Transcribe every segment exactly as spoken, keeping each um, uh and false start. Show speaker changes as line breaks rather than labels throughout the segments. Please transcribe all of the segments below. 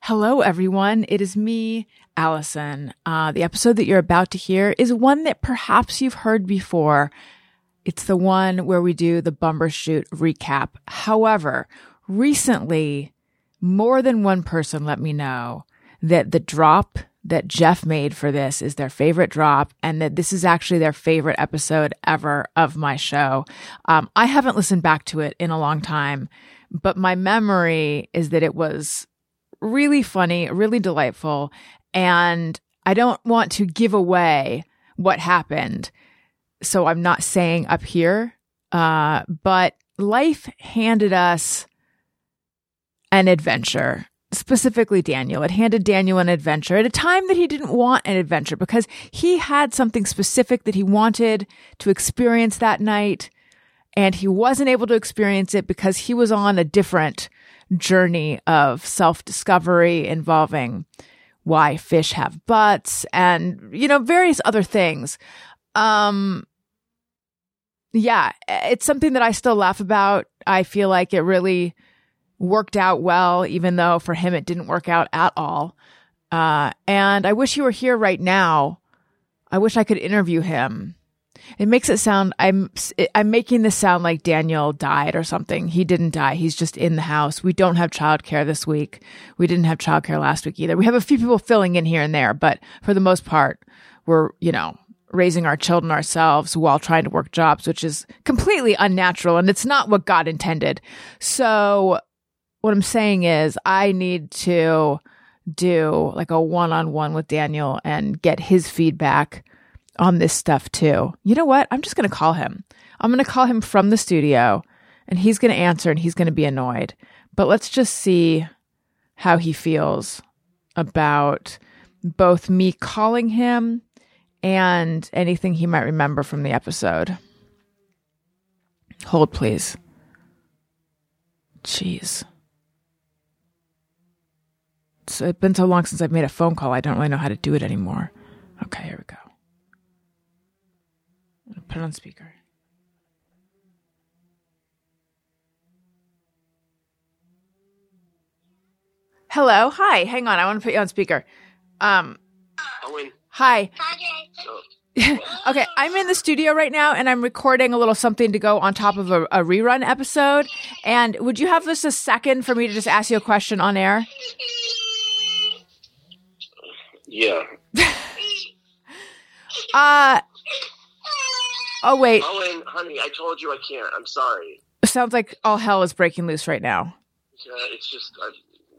Hello, everyone. It is me, Allison. Uh, the episode that you're about to hear is one that perhaps you've heard before. It's the one where we do the Bumbershoot recap. However, recently, more than one person let me know that the drop that Jeff made for this is their favorite drop and that this is actually their favorite episode ever of my show. Um, I haven't listened back to it in a long time, but my memory is that it was really funny, really delightful, and I don't want to give away what happened, so I'm not saying up here, uh, but life handed us an adventure, specifically Daniel. It handed Daniel an adventure at a time that he didn't want an adventure because he had something specific that he wanted to experience that night, and he wasn't able to experience it because he was on a different journey of self-discovery involving why fish have butts and, you know, various other things. Um, yeah, it's something that I still laugh about. I feel like it really worked out well, even though for him it didn't work out at all. Uh, and I wish he were here right now. I wish I could interview him. It makes it sound, I'm, I'm making this sound like Daniel died or something. He didn't die. He's just in the house. We don't have childcare this week. We didn't have childcare last week either. We have a few people filling in here and there, but for the most part, we're, you know, raising our children ourselves while trying to work jobs, which is completely unnatural. And it's not what God intended. So what I'm saying is I need to do like a one-on-one with Daniel and get his feedback on this stuff too. You know what? I'm just going to call him. I'm going to call him from the studio and he's going to answer and he's going to be annoyed. But let's just see how he feels about both me calling him and anything he might remember from the episode. Hold, please. Jeez. It's been so long since I've made a phone call, I don't really know how to do it anymore. Okay, here we go. Put it on speaker. Hello. Hi. Hang on. I want to put you on speaker. Um,
Owen.
Hi.
So,
okay. I'm in the studio right now and I'm recording a little something to go on top of a, a rerun episode. And would you have just a second for me to just ask you a question on air?
Yeah.
uh, Oh, wait.
Owen, honey, I told you I can't. I'm sorry.
It sounds like all hell is breaking loose right now.
Yeah, it's just... I...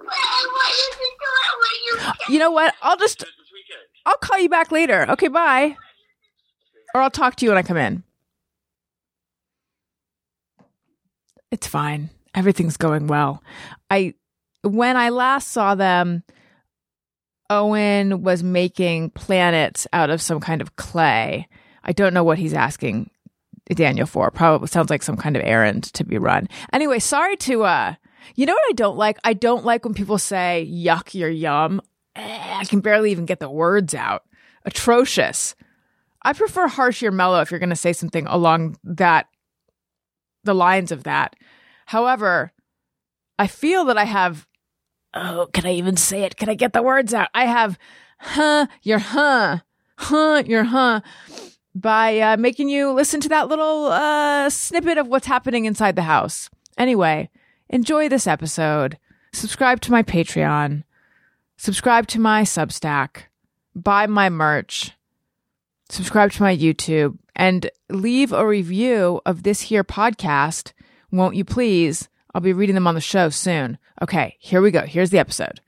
You know what? I'll just... I'll call you back later. Okay, bye. Or I'll talk to you when I come in. It's fine. Everything's going well. I when I last saw them, Owen was making planets out of some kind of clay. I don't know what he's asking Daniel for. Probably sounds like some kind of errand to be run. Anyway, sorry to, uh, you know what I don't like? I don't like when people say, yuck, you're yum. Eh, I can barely even get the words out. Atrocious. I prefer harsh, you're mellow if you're going to say something along that, the lines of that. However, I feel that I have, oh, can I even say it? Can I get the words out? I have, huh, you're huh, huh, you're huh. by uh, making you listen to that little uh, snippet of what's happening inside the house. Anyway, enjoy this episode. Subscribe to my Patreon. Subscribe to my Substack. Buy my merch. Subscribe to my YouTube. And leave a review of this here podcast, won't you please? I'll be reading them on the show soon. Okay, here we go. Here's the episode.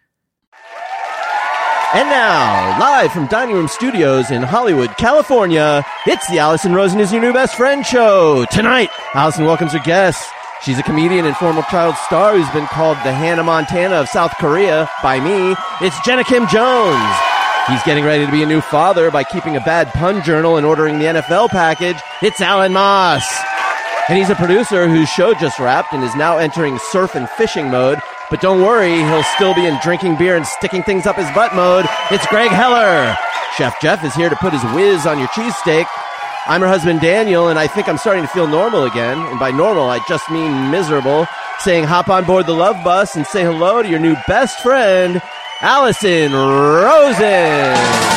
And now, live from Dining Room Studios in Hollywood, California, it's the Allison Rosen is Your New Best Friend show. Tonight, Allison welcomes her guests. She's a comedian and former child star who's been called the Hannah Montana of South Korea by me. It's Jenna Kim Jones. He's getting ready to be a new father by keeping a bad pun journal and ordering the N F L package. It's Alan Moss. And he's a producer whose show just wrapped and is now entering surf and fishing mode. But don't worry, he'll still be in drinking beer and sticking things up his butt mode. It's Greg Heller. Chef Jeff is here to put his whiz on your cheesesteak. I'm her husband, Daniel, and I think I'm starting to feel normal again. And by normal, I just mean miserable. Saying hop on board the love bus and say hello to your new best friend, Allison Rosen.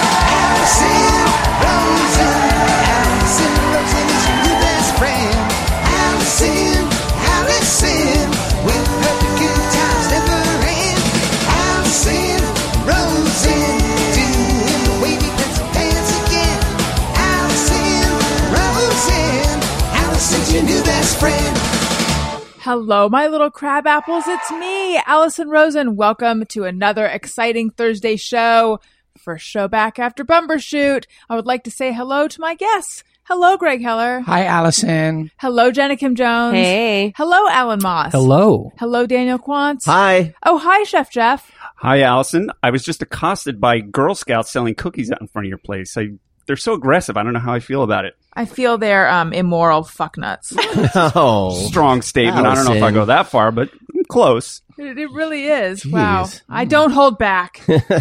Allison Rosen, Allison Rosen is your new best friend. Allison, Allison, with her the good times never end. Allison Rosen, doing the wavy pencil dance again. Allison Rosen, Allison's your new best friend.
Hello, my little crab apples. It's me, Allison Rosen. Welcome to another exciting Thursday show. First show back after Bumbershoot. I would like to say hello to my guests. Hello, Greg Heller.
Hi, Allison.
Hello, Jenna Kim Jones.
Hey.
Hello, Alan Moss.
Hello.
Hello, Daniel Quantz.
Hi.
Oh, hi, Chef Jeff.
Hi, Allison. I was just accosted by Girl Scouts selling cookies out in front of your place. I, they're so aggressive. I don't know how I feel about it.
I feel they're um, immoral fucknuts.
Oh.
Strong statement. I don't know if I
Allison.
go that far, but close.
It, it really is.
Jeez.
Wow. I don't hold back.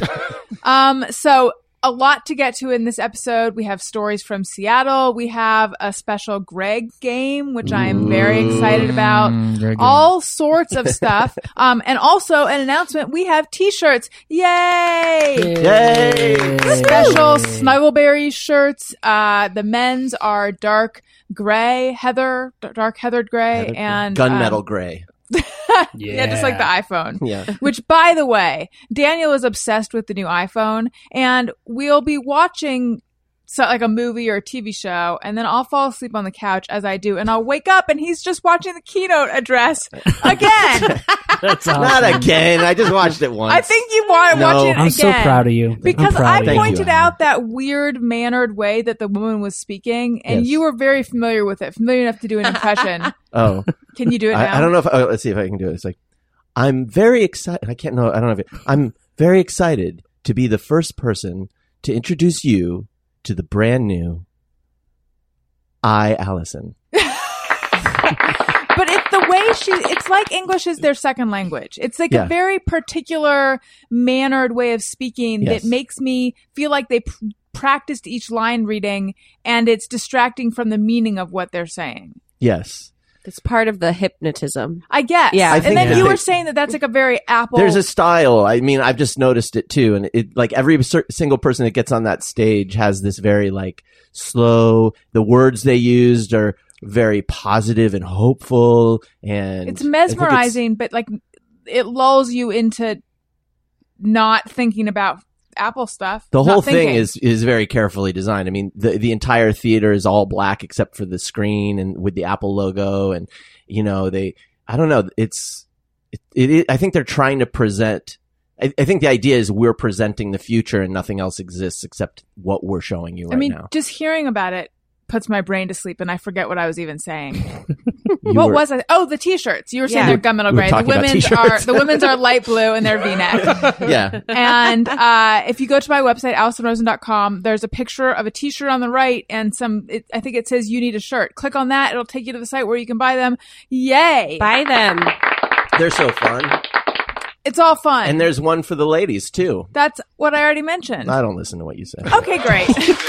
um, so a lot to get to in this episode. We have stories from Seattle. We have a special Greg game, which I am very excited about.
Mm, very good.
All sorts of stuff. Um, and also an announcement. We have t-shirts. Yay!
Yay.
Special Snuggleberry shirts. Uh, the men's are dark gray, heather, d- dark heathered gray,
Heather-
and
Gunmetal
um,
gray.
yeah, just like the iPhone.
Yeah.
Which, by the way, Daniel is obsessed with the new iPhone, and we'll be watching so, like a movie or a T V show, and then I'll fall asleep on the couch as I do, and I'll wake up, and he's just watching the keynote address again.
That's awesome.
Not again. I just watched it once.
I think you want to
No.
watch it
I'm
again.
so proud of you.
Because
I'm proud
I
of
Thank
you.
pointed
you,
out that weird mannered way that the woman was speaking, and
Yes.
you were very familiar with it, familiar enough to do an impression.
Oh.
Can you do it now?
I, I don't know if, oh, let's see if I can do it. It's like, I'm very excited. I can't know. I don't know if it, I'm very excited to be the first person to introduce you to the brand new I, Allison.
But it's the way she, it's like English is their second language. It's like
Yeah.
a very particular mannered way of speaking
Yes.
that makes me feel like they pr- practiced each line reading, and it's distracting from the meaning of what they're saying.
Yes.
It's part of the hypnotism.
I guess.
Yeah. I
and
think
then
that
you
they-
were saying that that's like a very Apple.
There's a style. I mean, I've just noticed it too. And it, like every cer- single person that gets on that stage has this very like slow, the words they used are very positive and hopeful. And
it's
I think
mesmerizing, but like it lulls you into not thinking about Apple stuff.
The
not
whole thing
thinking.
is is very carefully designed. I mean, the the entire theater is all black except for the screen and with the Apple logo, and you know they. I don't know. It's it. it, it I think they're trying to present. I, I think the idea is we're presenting the future, and nothing else exists except what we're showing you right
I mean,
now.
just hearing about it puts my brain to sleep, and I forget what I was even saying.
You
What
were-
was I? Oh, the t-shirts. You were saying
Yeah.
they're gunmetal
We were
gray. The
talking about
women's
t-shirts.
are the women's are light blue and they're V-neck.
Yeah,
And uh, if you go to my website, allison rosen dot com, there's a picture of a t-shirt on the right and some, it, I think it says you need a shirt. Click on that. It'll take you to the site where you can buy them. Yay.
Buy them.
they're so fun,
It's all fun.
and there's one for the ladies too.
That's what I already mentioned.
I don't listen to what you say.
Okay, great.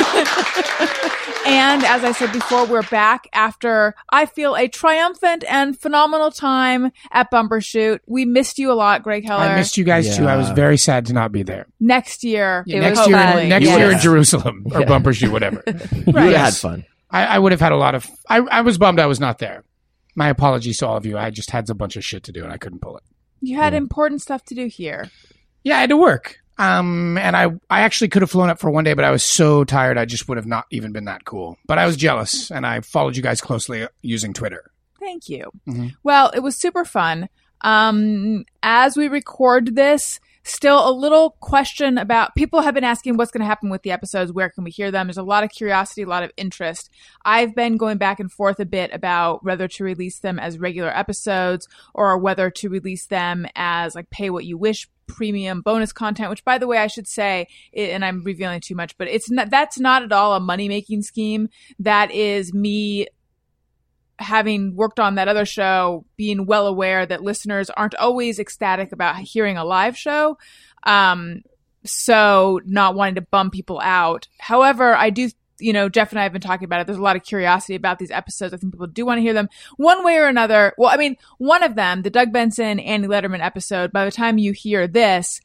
And as I said before, we're back after I feel a triumphant and phenomenal time at Bumbershoot. We missed you a lot, Greg Heller.
I missed you guys too. I was
Yeah.
very sad to not be there.
Next year.
It
next
was
year,
fun.
next
Yes.
year in Jerusalem or
Yeah.
Bumbershoot, whatever.
You would have had fun.
I, I would have had a lot of. I, I was bummed I was not there. My apologies to all of you. I just had a bunch of shit to do and I couldn't pull it.
You had important stuff to do here.
Yeah, I had to work. Um, and I, I actually could have flown up for one day, but I was so tired. I just would have not even been that cool. But I was jealous, and I followed you guys closely using Twitter.
Thank you.
Mhm.
Well, it was super fun. Um, as we record this, still a little question about people have been asking what's going to happen with the episodes. Where can we hear them? There's a lot of curiosity, a lot of interest. I've been going back and forth a bit about whether to release them as regular episodes or whether to release them as like pay what you wish premium bonus content, which by the way, I should say, and I'm revealing too much, but it's not, that's not at all a money making scheme. That is me having worked on that other show, being well aware that listeners aren't always ecstatic about hearing a live show. Um, so not wanting to bum people out. However, I do, you know, Jeff and I have been talking about it. There's a lot of curiosity about these episodes. I think people do want to hear them one way or another. Well, I mean, one of them, the Doug Benson, Andy Letterman episode, by the time you hear this,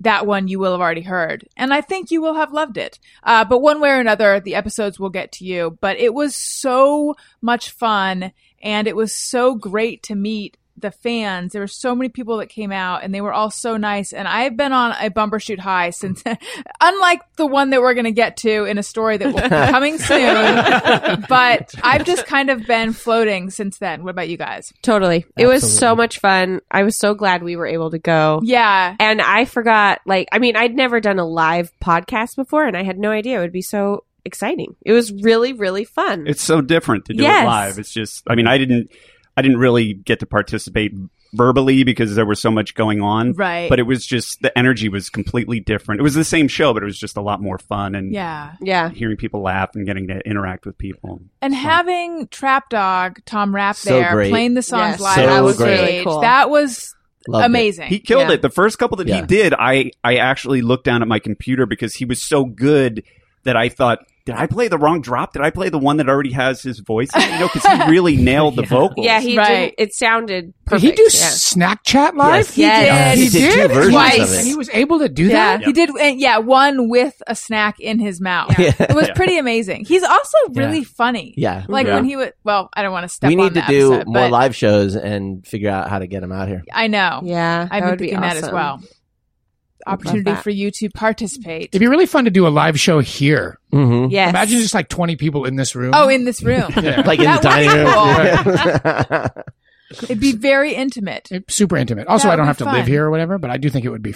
that one you will have already heard. And I think you will have loved it. Uh, but one way or another, the episodes will get to you. But it was so much fun, and it was so great to meet the fans. There were so many people that came out, and they were all so nice. And I've been on a Bumbershoot high since, unlike the one that we're going to get to in a story that will be coming soon. But I've just kind of been floating since then. What about you guys?
Totally. It was
Absolutely.
so much fun. I was so glad we were able to go.
Yeah.
And I forgot, like, I mean, I'd never done a live podcast before, and I had no idea it would be so exciting. It was really, really fun.
It's so different to do
Yes.
it live. It's just, I mean, I didn't, I didn't really get to participate verbally because there was so much going on.
Right.
But it was just, the energy was completely different. It was the same show, but it was just a lot more fun, and
Yeah.
yeah.
hearing people laugh and getting to interact with people.
And having Trap Dog, Tom Rapp
So
there,
great.
playing the songs
Yes.
live
So
on
great.
stage,
Really cool.
that was
Loved it.
amazing.
He killed
Yeah.
it. The first couple that
Yeah.
he did, I, I actually looked down at my computer because he was so good that I thought, did I play the wrong drop? Did I play the one that already has his voice? in it? You know, because he really nailed the vocals.
Yeah, he
Right.
did. It sounded
Did
perfect.
he do
yeah.
Snack Chat live?
Yes,
He
Yes.
did.
He did two versions
Twice.
of
And
it.
he was able to do
Yeah,
that?
he did. And yeah, one with a snack in his mouth.
Yeah.
It was
Yeah.
pretty amazing. He's also really
Yeah.
funny.
Yeah.
Like
Yeah.
when he would, well, I don't want to step
We
on
need to
the
do
episode,
more
but
live shows and figure out how to get him out here.
I know.
Yeah,
I've
that
been
would be
thinking that as
awesome.
well.
I'd love
Opportunity
that.
for you to participate.
It'd be really fun to do a live show here.
Mm-hmm.
Yes.
Imagine just like twenty people in this room.
Oh, in this room.
Yeah.
Like in the
That would
dining room.
It'd be very intimate.
It's super intimate. Also,
That
I don't
would
have
be
to live
fun.
here or whatever, but I do think it would be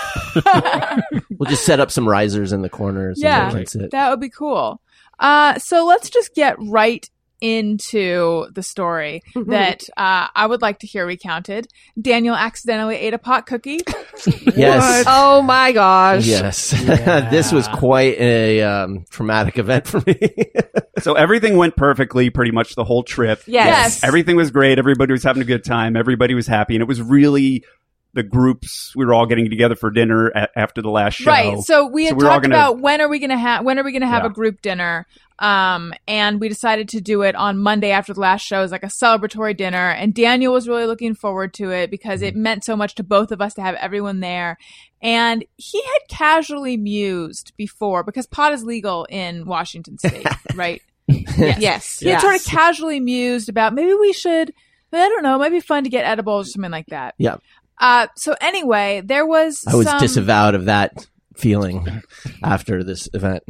fun.
We'll just set up some risers in the corners.
Yeah.
And that's it.
That would be cool. Uh, so let's just get right into the story that uh, I would like to hear recounted. Daniel accidentally ate a pot cookie.
Yes.
Oh my gosh.
Yes. This was quite a um, traumatic event for me.
So everything went perfectly pretty much the whole trip.
Yes.
Yes.
Everything was great. Everybody was having a good time. Everybody was happy. And it was really the groups, we were all getting together for dinner a- after the last show.
Right. So we had
So we're all
talked
gonna-
about when are we going to have when are we going to have
Yeah.
a group dinner. Um, and we decided to do it on Monday after the last show as like a celebratory dinner. And Daniel was really looking forward to it because it meant so much to both of us to have everyone there. And he had casually mused before because pot is legal in Washington State, right? Yes.
Yes.
He had
yes.
sort of casually mused about maybe we should, I don't know, might be fun to get edibles or something like that.
Yeah.
Uh, so anyway, there was
I was
some,
disavowed of that feeling after this event.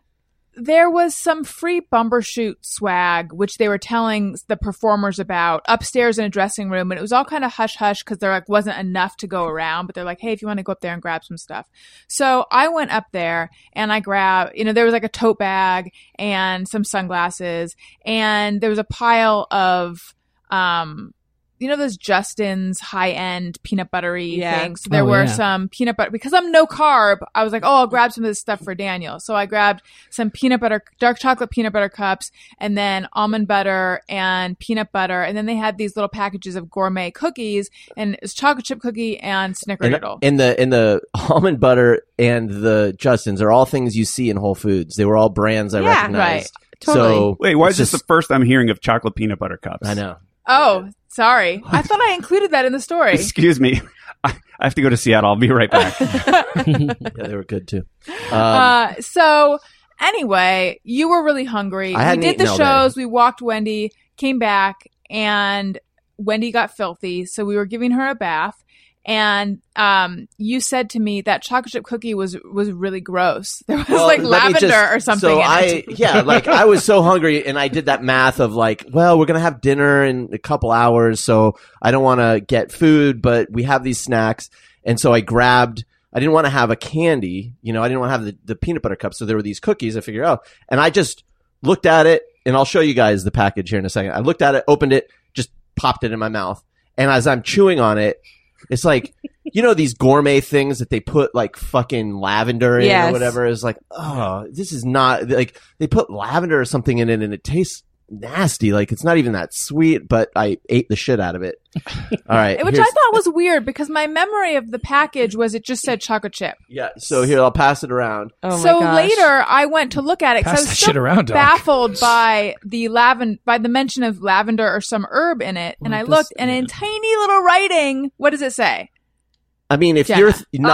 there was some free Bumbershoot swag, which they were telling the performers about upstairs in a dressing room. And it was all kind of hush hush because there like wasn't enough to go around. But they're like, hey, if you want to go up there and grab some stuff. So I went up there and I grabbed, you know, there was like a tote bag and some sunglasses. And there was a pile of, um, you know, those Justin's high-end peanut buttery
Yeah.
things. So there
Oh,
were
yeah.
some peanut butter, because I'm no carb, I was like, oh, I'll grab some of this stuff for Daniel. So I grabbed some peanut butter, dark chocolate peanut butter cups, and then almond butter and peanut butter. And then they had these little packages of gourmet cookies, and it's chocolate chip cookie and
And,
snickerdoodle.
and the and the almond butter and the Justin's are all things you see in Whole Foods. They were all brands I
Yeah,
recognized.
right.
Totally.
So
Wait, why is
it's
this
just-
the first I'm hearing of chocolate peanut butter cups?
I know.
Oh, sorry. I thought I included that in the story.
Excuse me. I I have to go to Seattle. I'll be right back.
Yeah, they were good too. Um,
Uh, so anyway, you were really hungry.
I
We
hadn't
did the
eaten all day.
shows. We walked Wendy, came back, and Wendy got filthy. So we were giving her a bath. And um, you said to me that chocolate chip cookie was was really gross. There was
Well,
like
let me
lavender
just-
or something.
So
in
I,
it.
yeah, like I was so hungry, and I did that math of like, well, we're gonna have dinner in a couple hours, so I don't want to get food, but we have these snacks, and so I grabbed. I didn't want to have a candy, you know, I didn't want to have the, the peanut butter cup, so there were these cookies. I figured, oh, and I just looked at it, and I'll show you guys the package here in a second. I looked at it, opened it, just popped it in my mouth, and as I'm chewing on it, it's like, you know, these gourmet things that they put like fucking lavender in
Yes.
or whatever. Is like, oh, this is not like they put lavender or something in it and it tastes nasty. Like it's not even that sweet, but I ate the shit out of it. All right.
Which I
here's-
thought was weird because my memory of the package was it just said chocolate chip.
Yeah. So here, I'll pass it around.
Oh my
so
gosh.
later, I went to look at it because I
Pass
was
that
so
shit around, Doc.
baffled by the lavender, by the mention of lavender or some herb in it. And I
this-
looked, and in tiny little writing, what does it say?
I mean, if
Jenna.
you're th- not
Oh.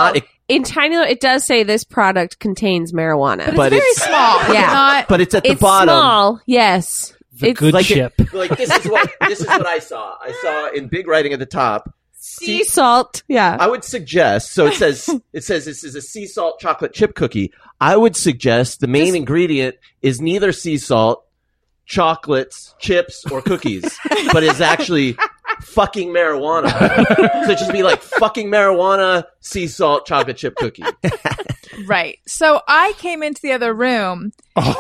in tiny, it does say this product contains marijuana.
But,
But
it's very
it's-
small. It's
Yeah.
not.
But it's at the
It's
bottom.
small, yes.
The
It's
good
Like,
chip.
it, like this is what this is what I saw. I saw in big writing at the top.
sea salt. Yeah.
I would suggest. So it says it says this is a sea salt chocolate chip cookie. I would suggest the main
Just-
ingredient is neither sea salt, chocolates, chips, or cookies, but is actually fucking marijuana. So it should be like fucking marijuana, sea salt, chocolate chip cookie.
Right. So I came into the other room.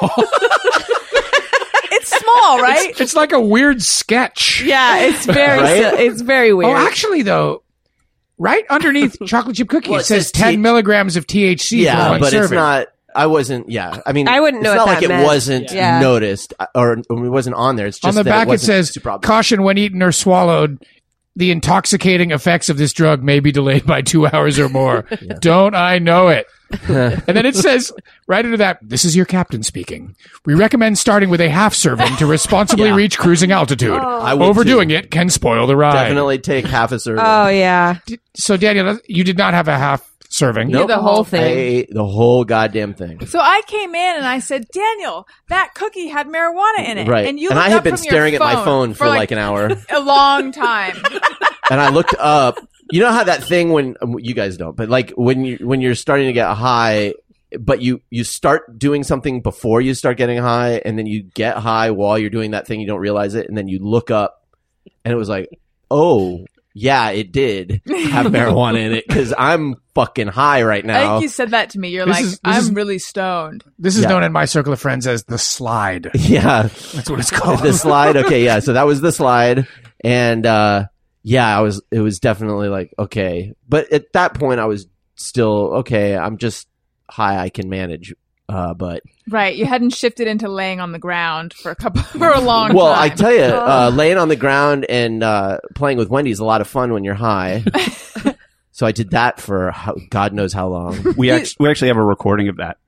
It's small, right?
It's like a weird sketch.
Yeah, it's very,
Right?
si- it's very weird.
Oh, actually, though, right underneath chocolate chip cookie,
Well,
it
it
says
says
ten
T-
milligrams of T H C for
Yeah,
one
but
serving.
it's not. I wasn't. Yeah, I mean,
I wouldn't know
It's
what
not
that
like it
meant.
wasn't
Yeah.
noticed or, or it wasn't on there. It's just
On the
that
back, it
wasn't
says,
super obvious.
caution when eaten or swallowed. The intoxicating effects of this drug may be delayed by two hours or more. Don't I know it? And then it says right under that, this is your captain speaking. We recommend starting with a half serving to responsibly
Yeah.
reach cruising altitude.
I would
Overdoing
too.
it can spoil the ride.
Definitely take half a serving.
oh, yeah.
So, Daniel, you did not have a half serving.
Nope. the whole thing.
I ate the whole goddamn thing.
So I came in and I said, Daniel, that cookie had marijuana in it.
Right.
And you
and
looked
I had
up
been
from your
staring at my phone for, like,
like
an hour.
a long time.
And I looked up. You know how that thing when you guys don't, but like when you when you're starting to get high, but you you start doing something before you start getting high, and then you get high while you're doing that thing, you don't realize it, and then you look up, and it was like, oh yeah, it did have marijuana in it because I'm fucking high right
I
now.
think you said that to me. You're
This
like,
is- this
I'm
is-
really stoned.
This is
Yeah.
known in my circle of friends as the slide.
Yeah,
That's what it's called.
the slide. Okay, yeah. So that was the slide, and uh yeah, I was. It was definitely like okay, but at that point, I was still okay. I'm just high. I can manage. Uh, but
Right. You hadn't shifted into laying on the ground for a couple for a long
well,
time.
I tell you, uh, laying on the ground and uh, playing with Wendy is a lot of fun when you're high. So I did that for how, God knows how long.
We actually we actually have a recording of that.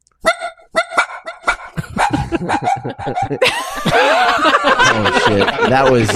Oh shit, that was.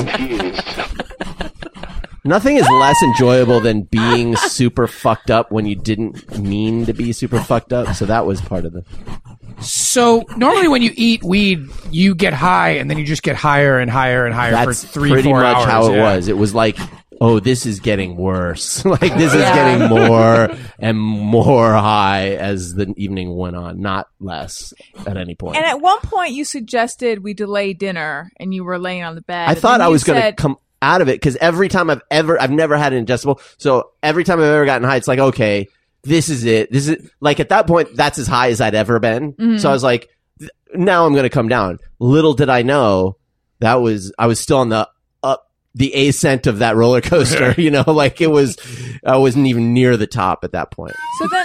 Nothing is less enjoyable than being super fucked up when you didn't mean to be super fucked up. So that was part of the.
So normally when you eat weed, you get high and then you just get higher and higher and higher
That's
for three,
pretty
four
much
hours.
how it
yeah.
was. It was like, oh, this is getting worse. Like this is getting more and more high as the evening went on, not less at any point.
And at one point, you suggested we delay dinner, and you were laying on the bed.
I
and
thought
then
I
you
was going to
said-
come out of it because every time I've ever, I've never had an ingestible. So every time I've ever gotten high, it's like, okay, this is it. This is like at that point, that's as high as I'd ever been.
Mm-hmm.
So I was like, th- now I'm going to come down. Little did I know that was, I was still on the up, the ascent of that roller coaster, you know, like it was, I wasn't even near the top at that point.
So then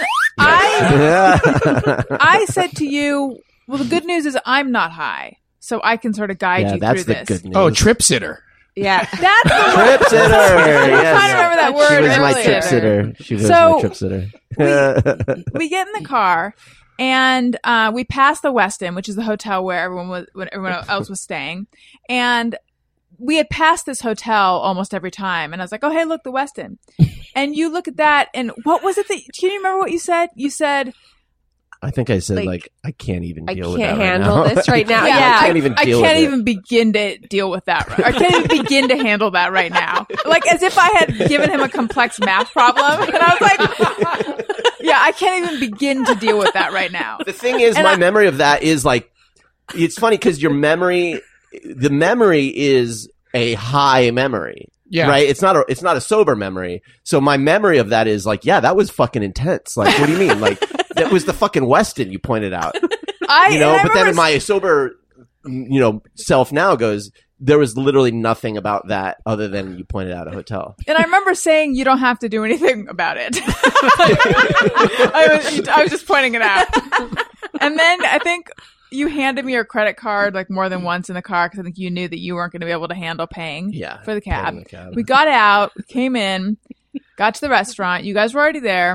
I, I said to you, well, the good news is I'm not high, so I can sort of guide
yeah,
you
that's
through
the
this.
good news.
Oh, trip sitter.
Yeah.
That's the
Trip sitter.
I'm
Yes.
trying to remember that word.
She was my
earlier.
trip sitter. She was
So,
my trip sitter.
We get in the car and uh, we pass the Westin, which is the hotel where everyone was, when everyone else was staying, and we had passed this hotel almost every time. And I was like, "Oh, hey, look, the Westin." And you look at that, and what was it that? Can you remember what you said? You said,
I think I said
Like,
like, I can't even
I
deal
can't
with that
handle
right now.
this right now.
"Yeah,
Yeah.
I can't even
I
deal
can't
with
even begin to deal with that. Right. I can't even begin to handle that right now." Like as if I had given him a complex math problem, and I was like, "Yeah, I can't even begin to deal with that right now."
The thing is,
And
my
I-
memory of that is like, it's funny because your memory, the memory is a high memory.
Yeah.
Right. It's not a, it's not a sober memory. So my memory of that is like, yeah, that was fucking intense. Like, what do you mean? Like, that was the fucking Westin you pointed out,
I,
you know,
and I
but then
remember
in my sober, you know, self now goes, there was literally nothing about that other than you pointed out a hotel.
And I remember saying, you don't have to do anything about it. I, was, I was just pointing it out. And then I think you handed me your credit card like more than once in the car because I think you knew that you weren't going to be able to handle paying
Yeah.
for the cab.
paying the cab.
We got out, we came in, got to the restaurant. You guys were already there.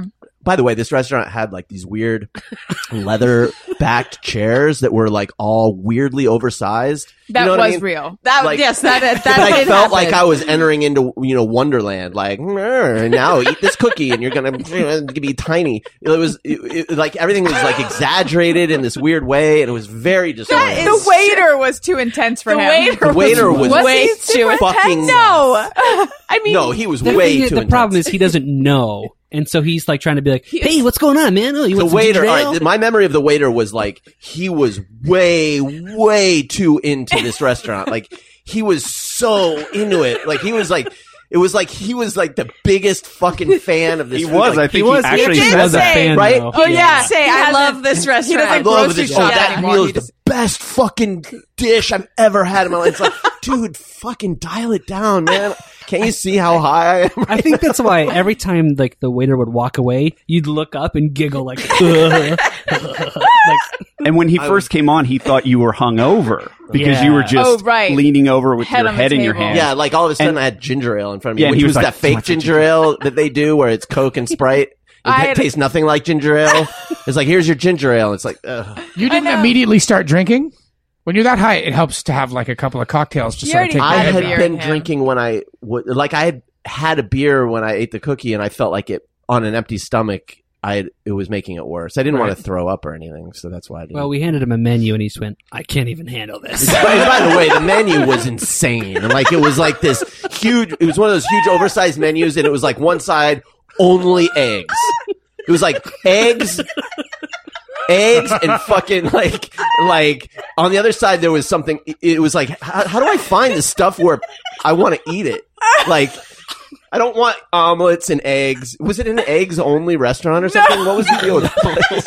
by the way, this restaurant had like these weird leather backed chairs that were like all weirdly oversized.
That
you know
was
what I mean?
real.
That
Like-
yes, that that
But I
did
felt
happen.
like I was entering into, you know, Wonderland. Like, "Mm, now eat this cookie and you're going to be tiny. It was it, it, like everything was like exaggerated in this weird way. And it was very disorienting.
The waiter was too intense for
the
him.
waiter.
The waiter was,
Was
way
he super
too
fucking
No.
I mean,
No, he was
The,
way
thing is-
too
the
intense.
problem is he doesn't know, and so he's like trying to be like,
He
"Hey,
is-
what's going on, man? Oh, you
the
want some
waiter,
ginger
all
ale?"
right, my memory of the waiter was like, he was way, way too into this restaurant. Like, he was so into it. Like, he was like, it was like he was like the biggest fucking fan of this
He
food.
was.
Like,
I think
he was.
he actually
he
said
was a
that.
fan,
right?
though.
Oh yeah,
say
He
I
hasn't-
love this
He
restaurant.
doesn't
I love
grocery
this.
shop
Oh, that
anymore.
meal
He
is the
just-
best fucking dish I've ever had in my life. It's like, dude, fucking dial it down, man. Can't you see how high I am?
I think that's why every time like the waiter would walk away, you'd look up and giggle like, like
And when he
I
first came on, he thought you were hungover because
Yeah.
you were just
Oh, right.
leaning over with
Head
your
on the
head in your
table.
hand.
Yeah, like all of a sudden
And-
I had ginger ale in front of me,
Yeah, and
which
he
was,
was like,
that fake
"Much
ginger ale that they do where it's Coke and Sprite. It
I
ta-
had-
tastes nothing like ginger ale. It's like, here's your ginger ale. It's like, ugh.
You didn't
know.
immediately start drinking? When you're that high, it helps to have like a couple of cocktails to
You
sort of
already
take the
I
had
edge
a
had
off.
beer
been
in him.
drinking when I w- like I had had a beer when I ate the cookie, and I felt like it on an empty stomach. I had, it was making it worse. I didn't
Right.
want to throw up or anything, so that's why I didn't.
well, we handed him a menu, and he just went, "I can't even handle this."
by, by the way, the menu was insane. And like it was like this huge. It was one of those huge oversized menus, and it was like one side only eggs. It was like eggs. Eggs and fucking like like on the other side there was something. It was like how, how do I find the stuff where I want to eat it? Like I don't want omelets and eggs. Was it an eggs only restaurant or something? What was the deal with that place?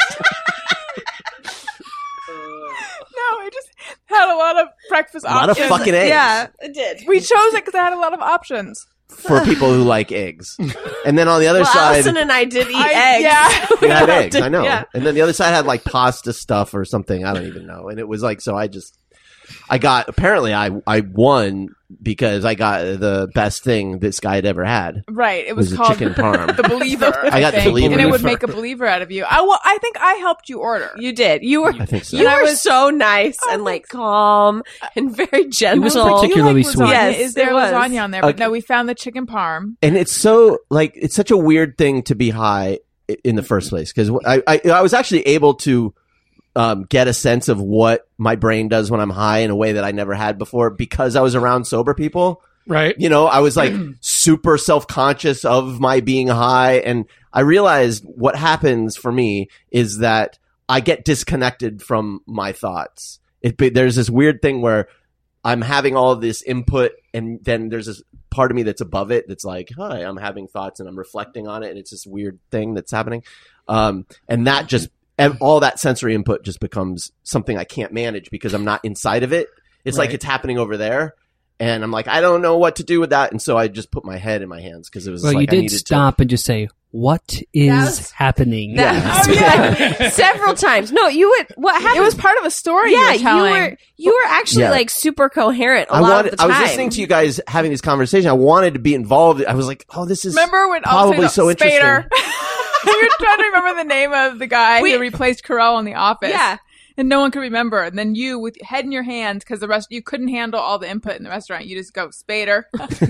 No, it just had a lot of breakfast
A lot of
options.
fucking eggs.
Yeah, it did.
We chose it because it had a lot of options.
For people who like eggs. And then on the other
Well,
side
Allison and I did eat
I-
eggs.
yeah.
we had eggs, I know.
Yeah.
And then the other side had like pasta stuff or something. I don't even know. And it was like, so I just, I got, apparently I, I won because I got the best thing this guy had ever had.
Right. It
It
was,
was a
called
chicken parm.
the Believer.
I got the
think.
Believer.
and it would
Believer.
make a believer out of you. I well, I think I helped you order.
You did. You were.
I think so.
You
And I
were
was-
so nice and like calm and very gentle.
was
I was like,
particularly
"Do you
sweet.
like lasagna?
Yes,
Is there
it was.
lasagna on there? But
Okay.
no, we found the chicken parm.
And it's so, like, it's such a weird thing to be high i- in the first place. Cause I, I, I was actually able to, um, get a sense of what my brain does when I'm high in a way that I never had before because I was around sober people.
Right?
You know, I was like super self-conscious of my being high. And I realized what happens for me is that I get disconnected from my thoughts. It, there's this weird thing where I'm having all of this input and then there's this part of me that's above it. That's like, hi, I'm having thoughts and I'm reflecting on it. And it's this weird thing that's happening. Um, and that just, and all that sensory input just becomes something I can't manage because I'm not inside of it. It's like
Right.
it's happening over there. And I'm like, I don't know what to do with that. And so I just put my head in my hands because it was
Well,
like
you
I
did
needed
stop and just say, "What is
was-
happening?"
That-
Oh, yeah.
several times. No, you would. What happened?
It was part of a story
Yeah,
you were
you
telling.
were. You were actually
Yeah.
like super coherent a
to. I
lot
wanted.
of the
I
time.
was listening to you guys having this conversation. I wanted to be involved. I was like, oh, this is
Remember when I'll
probably
say
so
the-
interesting.
Spader. You're trying to remember the name of the guy
We-
who replaced Carell in The Office.
Yeah.
And no one could remember. And then you, with your head in your hands, because the rest you couldn't handle all the input in the restaurant, you just go Spader.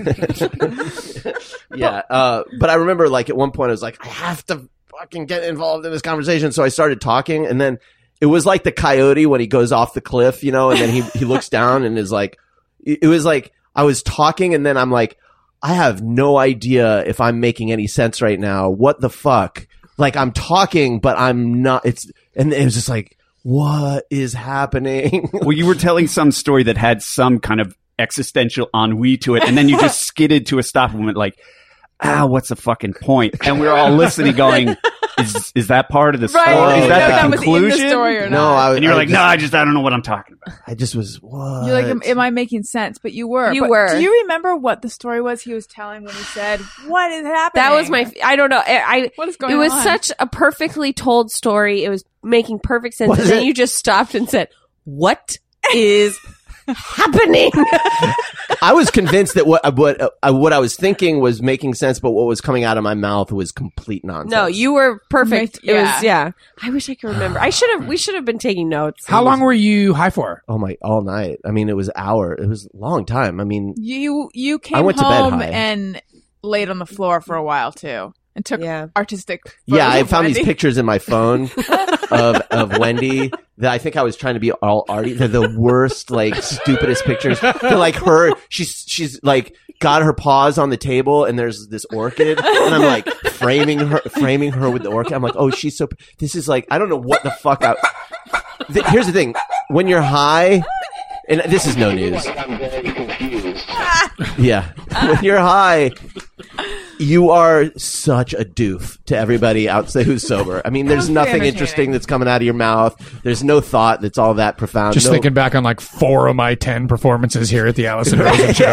Yeah, uh, but I remember like at one point I was like, I have to fucking get involved in this conversation. So I started talking, and then it was like the coyote when he goes off the cliff, you know, and then he he looks down and is like, it it was like I was talking, and then I'm like, I have no idea if I'm making any sense right now. What the fuck? Like I'm talking, but I'm not. It's and it was just like, what is happening?
Well, you were telling some story that had some kind of existential ennui to it, and then you just skidded to a stop and went like, ah, what's the fucking point? And we were all listening going, is is that part of the story?
Right.
Is
You
that
know
the
that was in the
conclusion?
story or
No,
not.
I was.
And you're
I
like,
just,
no, I just, I don't know what I'm talking about.
I just was. What?
You're like, am, am I making sense? But you were.
You
But
were.
Do you remember what the story was he was telling when he said, what is happening?
That was my. I don't know. I. I
What is going
it was
on?
such a perfectly told story. It was making perfect sense.
Was
And then
it?
you just stopped and said, "What is happening?
I was convinced that what what uh, what I was thinking was making sense, but what was coming out of my mouth was complete nonsense.
No, you were perfect.
Yeah.
It was, yeah. I wish I could remember. I should have, we should have been taking notes.
How long were you high for?
Oh my! All night. I mean, it was hour. It was a long time. I mean,
You you came
I went to bed
home
high.
and laid on the floor for a while too, and took
Yeah.
artistic.
yeah,
photos
I
of
found
Wendy.
these pictures in my phone of of Wendy that I think I was trying to be all arty. They're the worst, like stupidest pictures. They're like her. She's she's like got her paws on the table, and there's this orchid, and I'm like framing her, framing her with the orchid. I'm like, oh, she's so. This is like I don't know what the fuck. I, th- here's the thing: when you're high, and this is no news.
I'm very confused.
Yeah, when you're high, you are such a doof to everybody outside who's sober. I mean, there's
Mostly
nothing
entertaining.
interesting that's coming out of your mouth. There's no thought that's all that profound.
Just
no,
thinking back on like four of my ten performances here at the Allison Rosen show.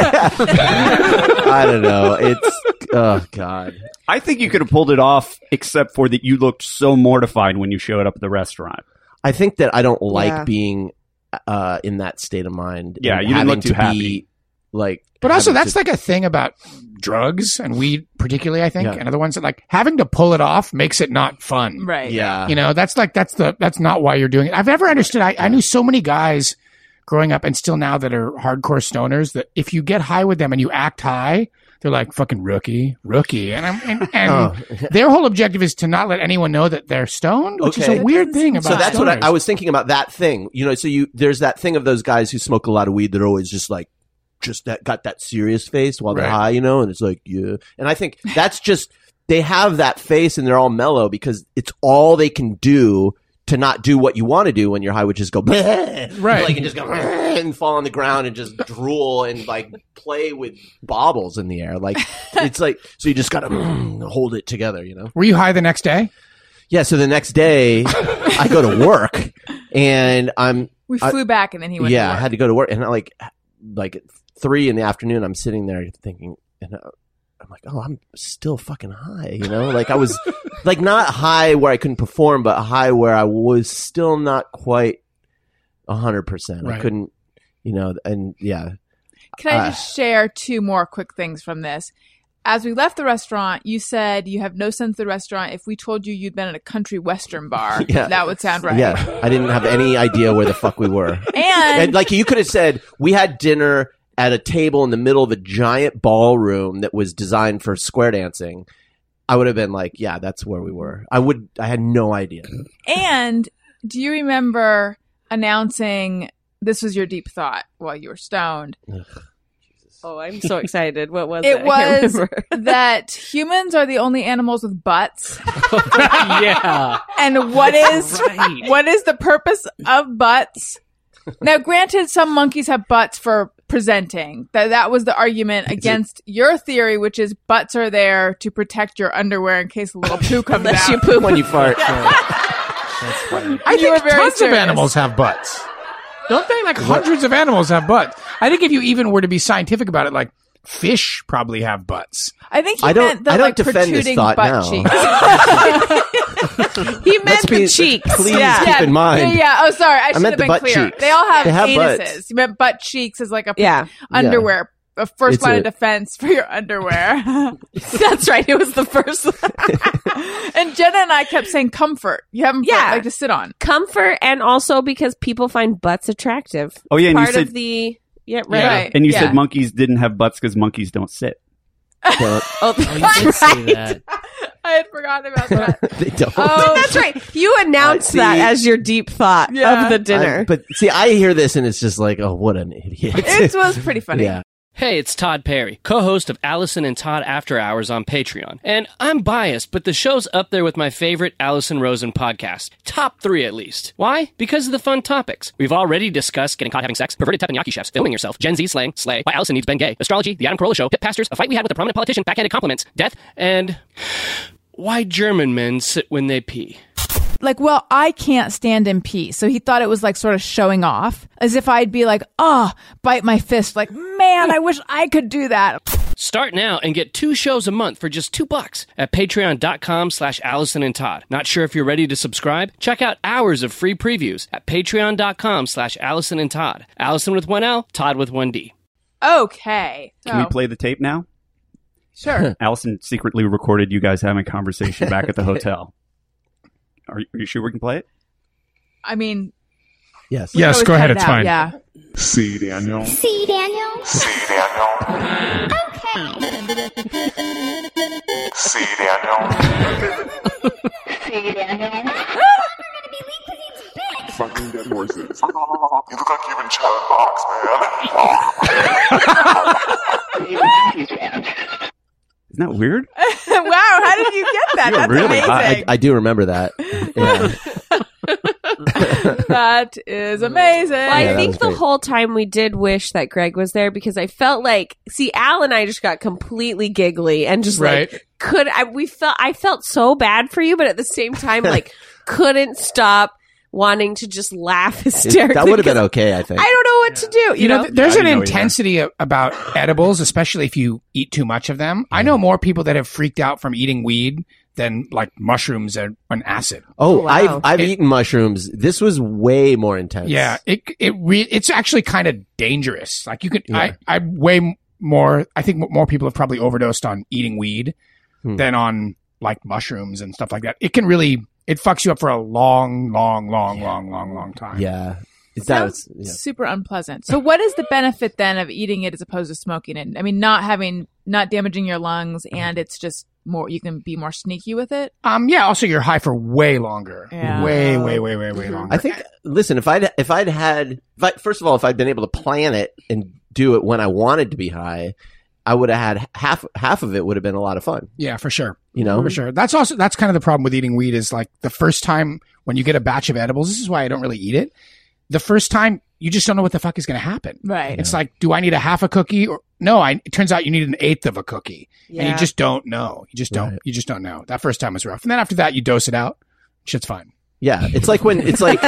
I don't know. It's oh god.
I think you could have pulled it off, except for that you looked so mortified when you showed up at the restaurant.
I think that I don't like
Yeah.
being uh, in that state of mind.
Yeah,
and
you didn't
having
look too
to
happy.
Be, like,
But also,
having
that's
to-
like a thing about drugs and weed, particularly, I think,
Yeah.
and other ones that like having to pull it off makes it not fun.
Right.
yeah.
You know, that's like, that's the, that's not why you're doing it. I've never understood. I, I knew so many guys growing up and still now that are hardcore stoners that if you get high with them and you act high, they're like fucking rookie, rookie. And I'm, and, and
Oh.
their whole objective is to not let anyone know that they're stoned, which is
Okay.
a weird thing about
So that's what I,
stoners.
I was thinking about. That thing, you know. So you there's that thing of those guys who smoke a lot of weed that are always just like, just that got that serious face while they're
Right.
high, you know. And it's like, yeah. And I think that's just they have that face and they're all mellow because it's all they can do to not do what you want to do when you're high, which is go bleh,
Right.
like and just go bleh, and fall on the ground and just drool and like play with baubles in the air. Like it's like so you just gotta mm, hold it together, you know.
Were you high the next day?
Yeah, so the next day I go to work and I'm
We
I-
flew back and then he went.
yeah,
to
I
work.
had to go to work and I like like at three in the afternoon I'm sitting there thinking and I- I'm like, oh, I'm still fucking high, you know? Like I was like not high where I couldn't perform, but high where I was still not quite a hundred percent. I
Right.
couldn't, you know, and yeah.
Can I
Uh,
just share two more quick things from this? As we left the restaurant, you said you have no sense of the restaurant. If we told you you'd been at a country western bar,
Yeah.
that would sound right.
Yeah, I didn't have any idea where the fuck we were.
And,
And like you could have said, we had dinner at a table in the middle of a giant ballroom that was designed for square dancing. I would have been like, yeah, that's where we were. I would, I had no idea.
and do you remember announcing this was your deep thought while you were stoned?
Oh, I'm so excited. What was it?
It
I can't
was
remember.
that humans are the only animals with butts.
yeah.
And what is
Right.
what is the purpose of butts? Now, granted, some monkeys have butts for presenting. That that was the argument against your theory, which is butts are there to protect your underwear in case a little poo comes
Unless
out.
you poop.
When you fart.
That's funny.
I
You were
think
very
tons of
serious.
animals have butts. Don't they? Like hundreds of animals have butts. I think if you even were to be scientific about it, like fish probably have butts.
I think he
I don't-
meant the
I don't
like
defend this
protruding
thought
butt
now.
cheeks.
He meant
Let's
the
be-
cheeks.
please
yeah.
keep in mind.
Yeah, yeah. Oh, sorry. I should
meant
have
the
been
butt
clear.
cheeks.
They all have
They have
anuses.
butts.
You meant butt cheeks as like a
Yeah.
underwear. A first
It's
line
a-
of defense for your underwear.
That's right. It was the first
And Jenna and I kept saying comfort. You have them
Yeah.
like to sit on.
comfort, and also because people find butts attractive.
Oh, yeah, and you
part
said-
of the yeah, right.
Yeah.
Right.
And you
Yeah.
said monkeys didn't have butts because monkeys don't sit.
But
Oh,
Oh,
that's
you did say
right.
that.
I had forgotten about that.
they don't.
Oh,
That's right. You announced
Uh, see-
that as your deep thought
Yeah.
of the dinner.
I- but see, I hear this and it's just like, oh, what an idiot.
it was pretty funny.
Yeah.
Hey, it's Todd Perry, co-host of Allison and Todd After Hours on Patreon. And I'm biased, but the show's up there with my favorite Allison Rosen podcast. Top three, at least. Why? Because of the fun topics. We've already discussed getting caught having sex, perverted teppanyaki chefs, filming yourself, Gen Z slang, slay, why Allison needs Ben Gay, astrology, the Adam Carolla show, pit pastors, a fight we had with a prominent politician, backhanded compliments, death, and why German men sit when they pee.
Like, well, I can't stand in pee. So he thought it was like sort of showing off, as if I'd be like, oh, bite my fist. Like, man, I wish I could do that.
Start now and get two shows a month for just two bucks at patreon.com slash Allison and Todd. Not sure if you're ready to subscribe? Check out hours of free previews at patreon.com slash Allison and Todd. Allison with one L, Todd with one D.
Okay.
Can we
So-
play the tape now?
Sure.
Allison secretly recorded you guys having a conversation back at the hotel. Are you, are you sure we can play it?
I mean,
Yes.
we can
Yes,
always
go ahead.
cut it
It's
out,
fine.
Yeah.
See, Daniel.
See, Daniel?
See, Daniel. See, Daniel.
See, Daniel?
Fucking dead horses. You look like you've been chatting box, man.
Isn't that weird?
Wow, how did you get that?
You're
That's
really
amazing.
I, I, I do remember that. Yeah.
That is amazing.
Well, I
Yeah, that
think
was
the
great.
whole time we did wish that Greg was there because I felt like, see, Al and I just got completely giggly and just
Right.
like could I we felt I felt so bad for you, but at the same time like couldn't stop wanting to just laugh hysterically.
That would have been
'cause
okay, I think.
I don't know what to do. You,
You know,
know,
th- there's
Yeah, I
an
didn't know either.
intensity a- about edibles, especially if you eat too much of them. I know more people that have freaked out from eating weed than like mushrooms and, and acid.
Oh,
Wow.
I've I've
It-
eaten mushrooms. This was way more intense.
Yeah, it it re- it's actually kind of dangerous. Like you could,
Yeah.
I I way m- more. I think m- more people have probably overdosed on eating weed
Hmm.
than on like mushrooms and stuff like that. It can really it fucks you up for a long, long, long, long, long, long time.
Yeah. It's
Sounds
that, yeah.
super unpleasant. So what is the benefit then of eating it as opposed to smoking it? I mean, not having, not damaging your lungs, and it's just more, you can be more sneaky with it.
Um. Yeah. Also, you're high for way longer.
Yeah.
Way, way, way, way, way longer.
I think. Listen, if I'd if I'd had, if I, first of all, if I'd been able to plan it and do it when I wanted to be high, I would have had half half of it would have been a lot of fun.
Yeah, for sure.
You know,
For sure. That's also that's kind of the problem with eating weed is like the first time when you get a batch of edibles. This is why I don't really eat it. The first time you just don't know what the fuck is going to happen.
Right.
It's like, do I need a half a cookie or no? I, it turns out you need an eighth of a cookie, and
Yeah.
you just don't know. You just don't.
Right.
You just don't know. That first time was rough, and then after that, you dose it out. Shit's fine.
Yeah, it's like when it's like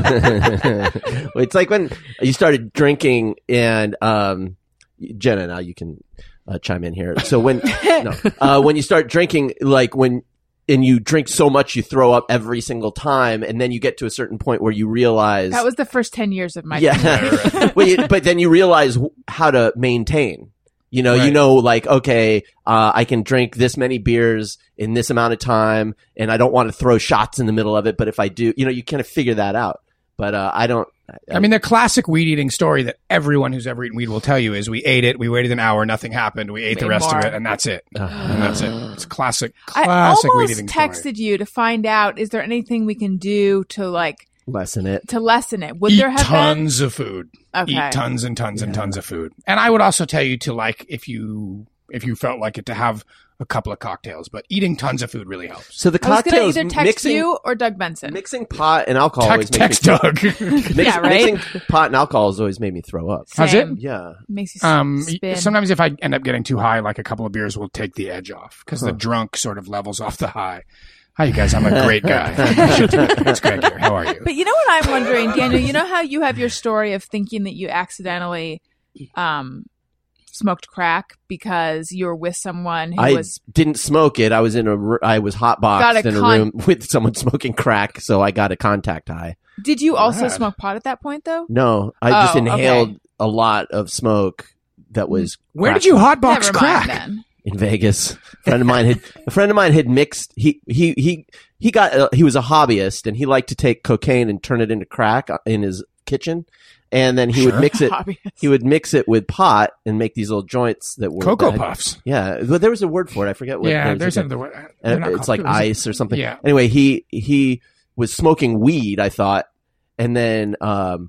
it's like when you started drinking, and um, Jenna, now you can uh, chime in here. So when no, uh, when you start drinking, like when and you drink so much you throw up every single time, and then you get to a certain point where you realize
That was the first ten years of my
yeah, well, you, but then you realize wh- how to maintain. You know, you
Right.
know, like, okay, uh, I can drink this many beers in this amount of time, and I don't want to throw shots in the middle of it. But if I do, you know, you kind of figure that out. But uh, I don't.
I mean, the classic weed eating story that everyone who's ever eaten weed will tell you is we ate it, we waited an hour, nothing happened, we ate the
Made
rest
more.
of it, and that's it. And that's it. It's a classic,
I
classic weed
almost
eating story.
texted you to find out, is there anything we can do to like,
lessen it.
to lessen it? Would
Eat
there have
tons of food.
Okay.
Eat tons and tons and tons of food. And I would also tell you to like if you if you felt like it to have a couple of cocktails, but eating tons of food really helps.
So the
been? I was going to
cocktails
either text
mixing
you or Doug Benson.
mixing pot and alcohol always
Text,
makes
text
me
Doug.
mix,
Yeah, right?
Mixing pot and alcohol has always made me throw up.
How's it?
Same.
Yeah.
Makes you
Um,
spin.
sometimes if I end up getting too high, like a couple of beers will take the edge off because the drunk sort of levels off the high. Hi, you guys. I'm a great guy. It's Greg here. How are you?
But you know what I'm wondering, Daniel? You know how you have your story of thinking that you accidentally um, smoked crack because you were with someone who
I
was
didn't smoke it. I was in a, r- I was
Got
hotboxed
a
in a
con-
room with someone smoking crack, so I got a contact high.
Did you also
Rad.
smoke pot at that point, though?
No, I just
Oh,
inhaled
okay.
a lot of smoke that was.
Where
crack
did you
smoke.
hotbox
Never
crack?
mind then.
In Vegas? A friend of mine had a friend of mine had mixed. He he he he got. Uh, he was a hobbyist, and he liked to take cocaine and turn it into crack in his kitchen, and then he
Sure.
would mix it.
Hobbyist.
He would mix it with pot and make these little joints that were
Cocoa
that-
Puffs.
Yeah, well, there was a word for it. I forget what.
Yeah,
it was.
there's
Like-
another word.
and
They're not
it's
called-
like
it was-
ice or something.
Yeah.
Anyway, he he was smoking weed, I thought, and then um,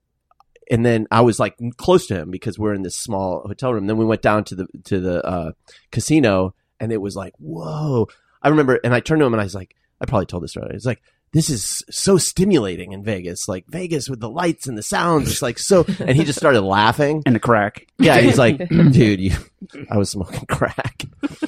and then I was like close to him because we're in this small hotel room. Then we went down to the to the uh, casino, and it was like, whoa! I remember, and I turned to him and I was like, I probably told this story. It's like, this is so stimulating in Vegas, like Vegas with the lights and the sounds. It's like so, and he just started laughing.
And the crack.
Yeah, he's like, dude, you, I was smoking crack.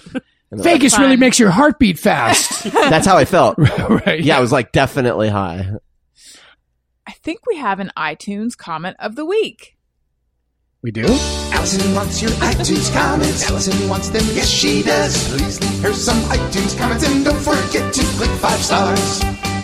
And
Vegas
Fun.
really makes your heart beat fast.
that's how I felt.
Right.
Yeah, I was like definitely high.
I think we have an iTunes comment of the week.
We do?
Allison wants your iTunes comments. Allison wants them, yes she does. Please leave her some iTunes comments and don't forget to click five stars.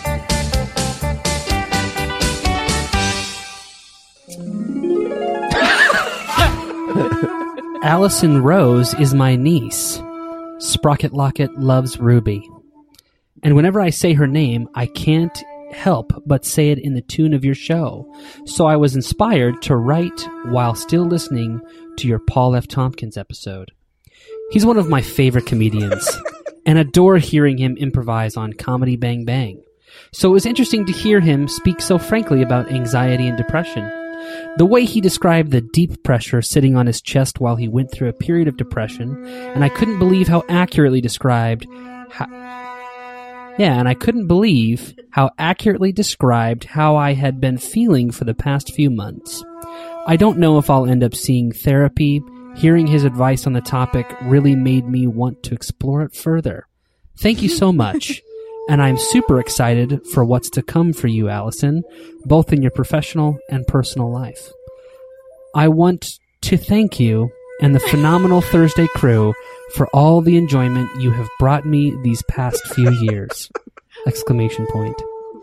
Allison Rose is my niece. Sprocket Locket loves Ruby. And whenever I say her name, I can't help but say it in the tune of your show. So I was inspired to write while still listening to your Paul F. Tompkins episode. He's one of my favorite comedians, and adore hearing him improvise on Comedy Bang Bang. So it was interesting to hear him speak so frankly about anxiety and depression. The way he described the deep pressure sitting on his chest while he went through a period of depression, and I couldn't believe how accurately described how, yeah, and I couldn't believe how accurately described how I had been feeling for the past few months. I don't know if I'll end up seeing therapy. Hearing his advice on the topic really made me want to explore it further. Thank you so much. And I'm super excited for what's to come for you, Allison, both in your professional and personal life. I want to thank you and the phenomenal Thursday crew for all the enjoyment you have brought me these past few years! Exclamation point.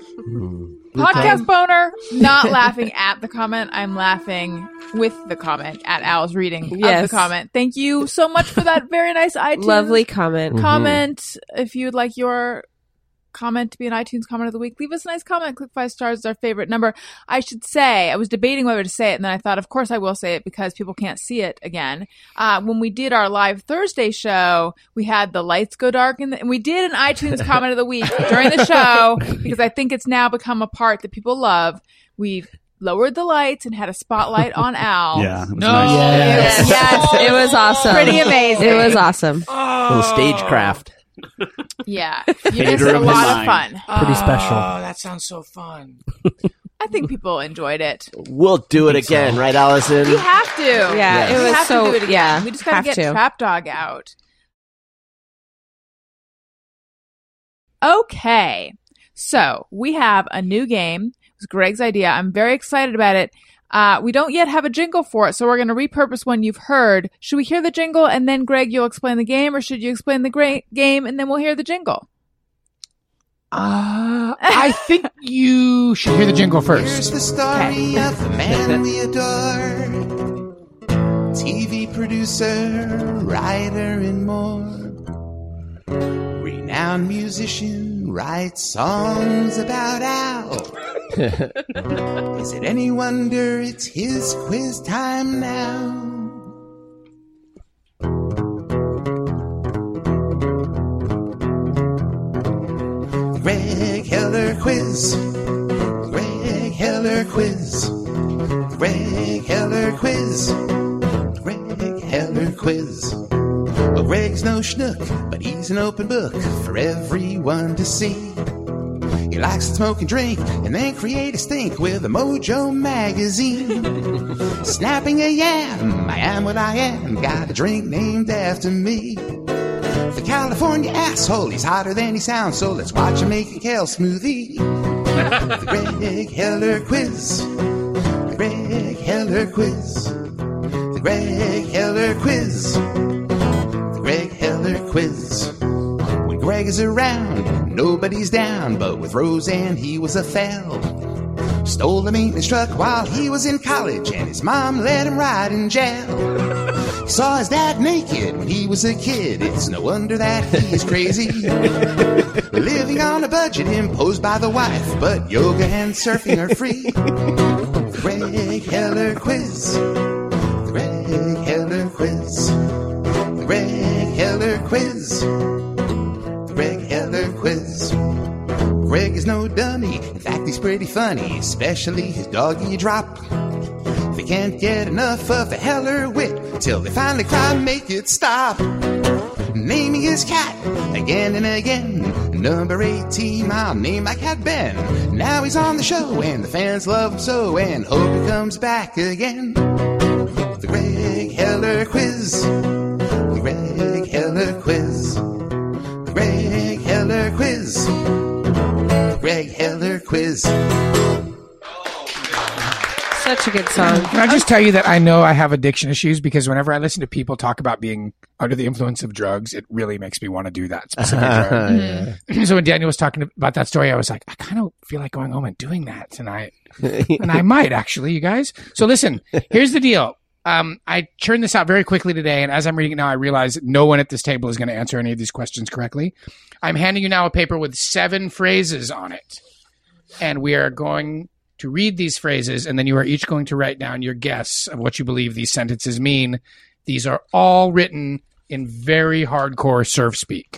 Podcast boner, not laughing at the comment. I'm laughing with the comment at Al's reading
Yes.
of the comment. Thank you so much for that very nice iTunes
Lovely comment.
comment. If you would like your comment to be an iTunes comment of the week, leave us a nice comment. Click five stars is our favorite number. I should say, I was debating whether to say it, and then I thought, of course I will say it because people can't see it again. Uh, when we did our live Thursday show, we had the lights go dark, in the, and we did an iTunes comment of the week during the show because I think it's now become a part that people love. We've lowered the lights and had a spotlight on Al.
Yeah. It was
No.
nice.
Yes, yes.
It was awesome.
Pretty amazing.
It was awesome.
Little stagecraft.
Yeah. You missed
Theater
a
of
lot
the
of fun.
Pretty special.
Oh, that sounds so fun.
I think people enjoyed it.
We'll do it again, right, Allison?
We have to.
Yeah,
We
it was
have
so-
to do it again.
yeah,
We just gotta
have
get
to.
Trap Dog out. Okay. So we have a new game. It was Greg's idea. I'm very excited about it. Uh, we don't yet have a jingle for it, so we're going to repurpose one you've heard. Should we hear the jingle and then, Greg, you'll explain the game, or should you explain the gra- game and then we'll hear the jingle?
Uh, I think you should hear the jingle
Here's
first.
the story of the man we adore. T V producer, writer, and more. Renowned musician, writes songs about Al. Is it any wonder it's his quiz time now? Greg Heller Quiz. Greg Heller Quiz. Greg Heller Quiz. Greg Heller Quiz. Well, Greg's no schnook, but he's an open book for everyone to see. He likes to smoke and drink and then create a stink with a Mojo magazine. Snapping a yam, I am what I am, got a drink named after me. The California asshole, he's hotter than he sounds, so let's watch him make a kale smoothie. The Greg Heller Quiz. The Greg Heller Quiz. The Greg Heller Quiz. The Greg Heller Quiz. When Greg is around, nobody's down, but with Roseanne he was a fail. Stole a maintenance truck while he was in college, and his mom let him ride in jail. He saw his dad naked when he was a kid. It's no wonder that he's crazy. Living on a budget imposed by the wife, but yoga and surfing are free. The Greg Heller Quiz. The Greg Heller Quiz. The Greg Heller Quiz. The Greg Heller Quiz. Greg is no dummy. In fact, he's pretty funny, especially his doggy drop. They can't get enough of the Heller wit till they finally cry, make it stop. Naming his cat again and again. Number eighteen, I'll name my cat Ben. Now he's on the show and the fans love him so, and hope he comes back again. The Greg Heller Quiz. The Greg Heller Quiz. The Greg Heller Quiz. The Greg Heller Quiz.
Such a good song.
Can I just tell you that I know I have addiction issues because whenever I listen to people talk about being under the influence of drugs, it really makes me want to do that specific drug.
Yeah.
So when Daniel was talking about that story, I was like, I kind of feel like going home and doing that tonight. And I might actually, you guys. So listen, here's the deal. Um, I churned this out very quickly today, and as I'm reading it now, I realize that no one at this table is going to answer any of these questions correctly. I'm handing you now a paper with seven phrases on it, and we are going to read these phrases, and then you are each going to write down your guess of what you believe these sentences mean. These are all written in very hardcore surf speak.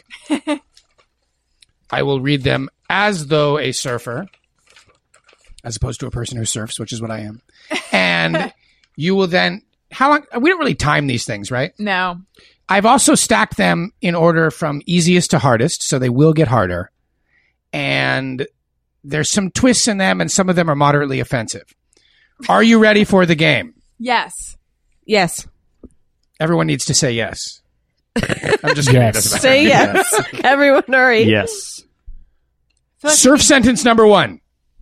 I will read them as though a surfer, as opposed to a person who surfs, which is what I am. And you will then... How long? We don't really time these things, right?
No.
I've also stacked them in order from easiest to hardest, so they will get harder. And there's some twists in them, and some of them are moderately offensive. Are you ready for the game?
Yes.
Yes.
Everyone needs to say yes. I'm just kidding.
Yes.
It doesn't matter.
Say yes. Everyone, hurry.
Yes.
Surf sentence number one.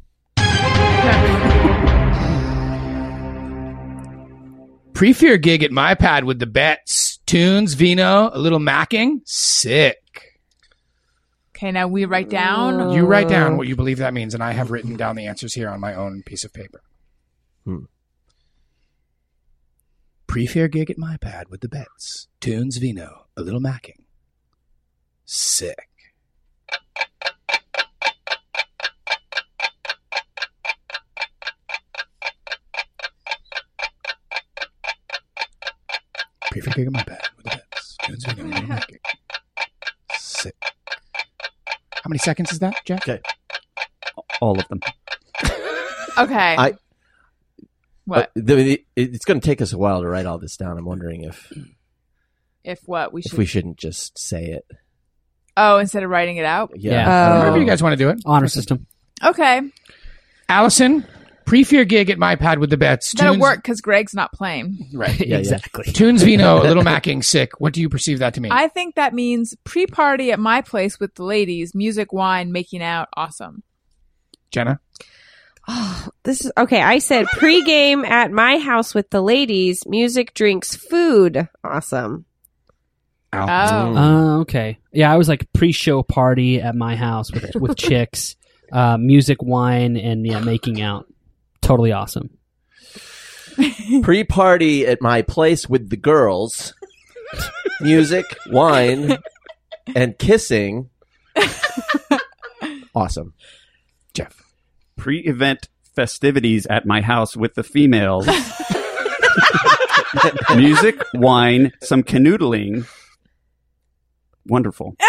Pre-fear gig at my pad with the bets, tunes, vino, a little macking. Sick.
Okay, now we write down.
You write down what you believe that means, and I have written down the answers here on my own piece of paper.
Hmm.
Pre-fear gig at my pad with the bets, tunes, vino, a little macking. Sick. Pre-fear gig at my pad with the bets, tunes, vino, a little macking. Sick. How many seconds is that, Jeff?
Okay.
All of them.
Okay.
I.
What?
Uh, the, it, it's going to take us a while to write all this down. I'm wondering if
If what? We should.
if we shouldn't just say it.
Oh, instead of writing it out?
Yeah.
Yeah.
Whatever you guys want to do it.
Honor system.
Okay.
Allison, pre-fear gig at my pad with the bets.
That'll
Tunes-
work because Greg's not playing.
Right.
Yeah, yeah.
exactly.
Tunes, vino, a little macking. Sick. What do you perceive that to mean?
I think that means pre-party at my place with the ladies, music, wine, making out, awesome.
Jenna?
Oh, this is okay. I said pregame at my house with the ladies, music, drinks, food. Awesome.
Al.
Oh.
Uh, okay. Yeah, I was like pre-show party at my house with with chicks, uh, music, wine, and yeah, making out. Totally awesome.
Pre-party at my place with the girls, music, wine, and kissing. Awesome.
Jeff.
Pre-event festivities at my house with the females. Music, wine, some canoodling. Wonderful.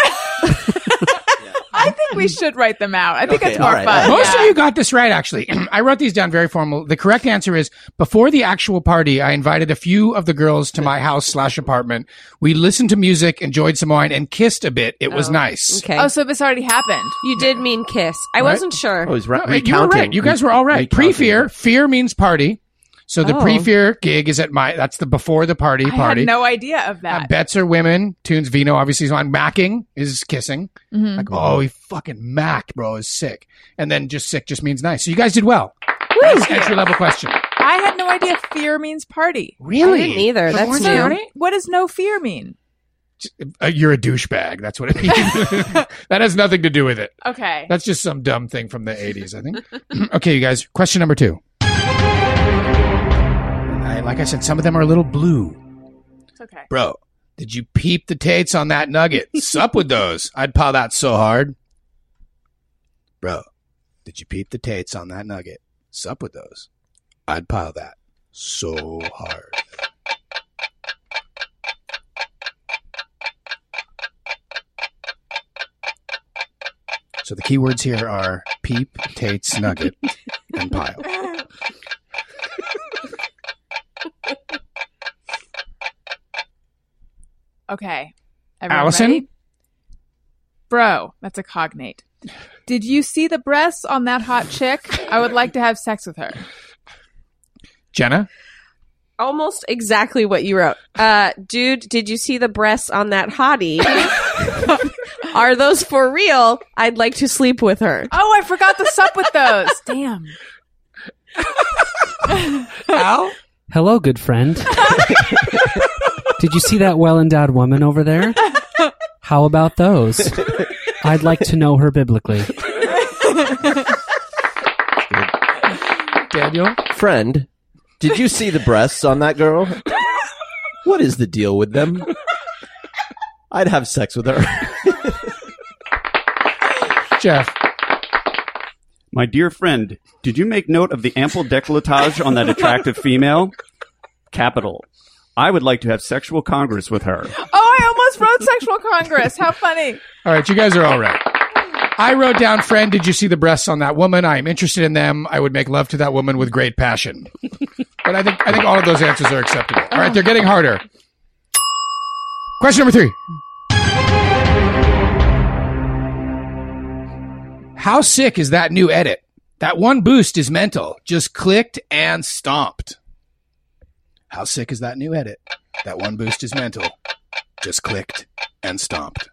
I think we should write them out. I think
Okay,
it's more
all right.
fun.
Most
yeah.
of you got this right, actually. I wrote these down very formal. The correct answer is, before the actual party, I invited a few of the girls to my house slash apartment. We listened to music, enjoyed some wine, and kissed a bit. It was
Oh,
nice.
Okay.
Oh, so this already happened.
You did mean kiss. I
Right?
wasn't sure.
Oh, he's re-
No, you were
recounting.
right. You guys were all right.
Recounting.
Pre-fear. Fear means party. So the
Oh.
pre-fear gig is at my, that's the before the party
I
party.
had no idea of
Uh,
that.
bets are women. Tunes, vino, obviously is on. Macking is kissing.
Mhm.
Like, oh, he fucking macked, bro. Is sick. And then just sick just means nice. So you guys did well. Nice entry level question.
I had no idea fear means party.
Really?
I didn't either.
But
That's
weren't
new.
they on it?
What does no fear mean?
Uh, you're a douchebag. That's what it means. That has nothing to do with it.
Okay.
That's just some dumb thing from the eighties, I think. Okay, you guys. Question number two. I, like I said, some of them are a little blue.
It's okay.
Bro, did you peep the tates on that nugget? Sup with those? I'd pile that so hard. Bro, did you peep the tates on that nugget? Sup with those? I'd pile that so hard. So the key words here are peep, tates, nugget, and pile.
Okay. Everyone
Allison?
ready? Bro, that's a cognate. Did you see the breasts on that hot chick? I would like to have sex with her.
Jenna?
Almost exactly what you wrote. Uh, dude, did you see the breasts on that hottie? Are those for real? I'd like to sleep with her.
Oh, I forgot the sup with those. Damn.
Al?
Hello, good friend. Did you see that well-endowed woman over there? How about those? I'd like to know her biblically.
Daniel?
Friend, did you see the breasts on that girl? What is the deal with them? I'd have sex with her.
Jeff?
My dear friend, did you make note of the ample décolletage on that attractive female? Capital. I would like to have sexual congress with her.
Oh, I almost wrote sexual congress. How funny.
All right, you guys are all right. I wrote down, friend, did you see the breasts on that woman? I am interested in them. I would make love to that woman with great passion. But I think I think all of those answers are acceptable. All right, they're getting harder. Question number three. How sick is that new edit? That one boost is mental. Just clicked and stomped. How sick is that new edit? That one boost is mental. Just clicked and stomped.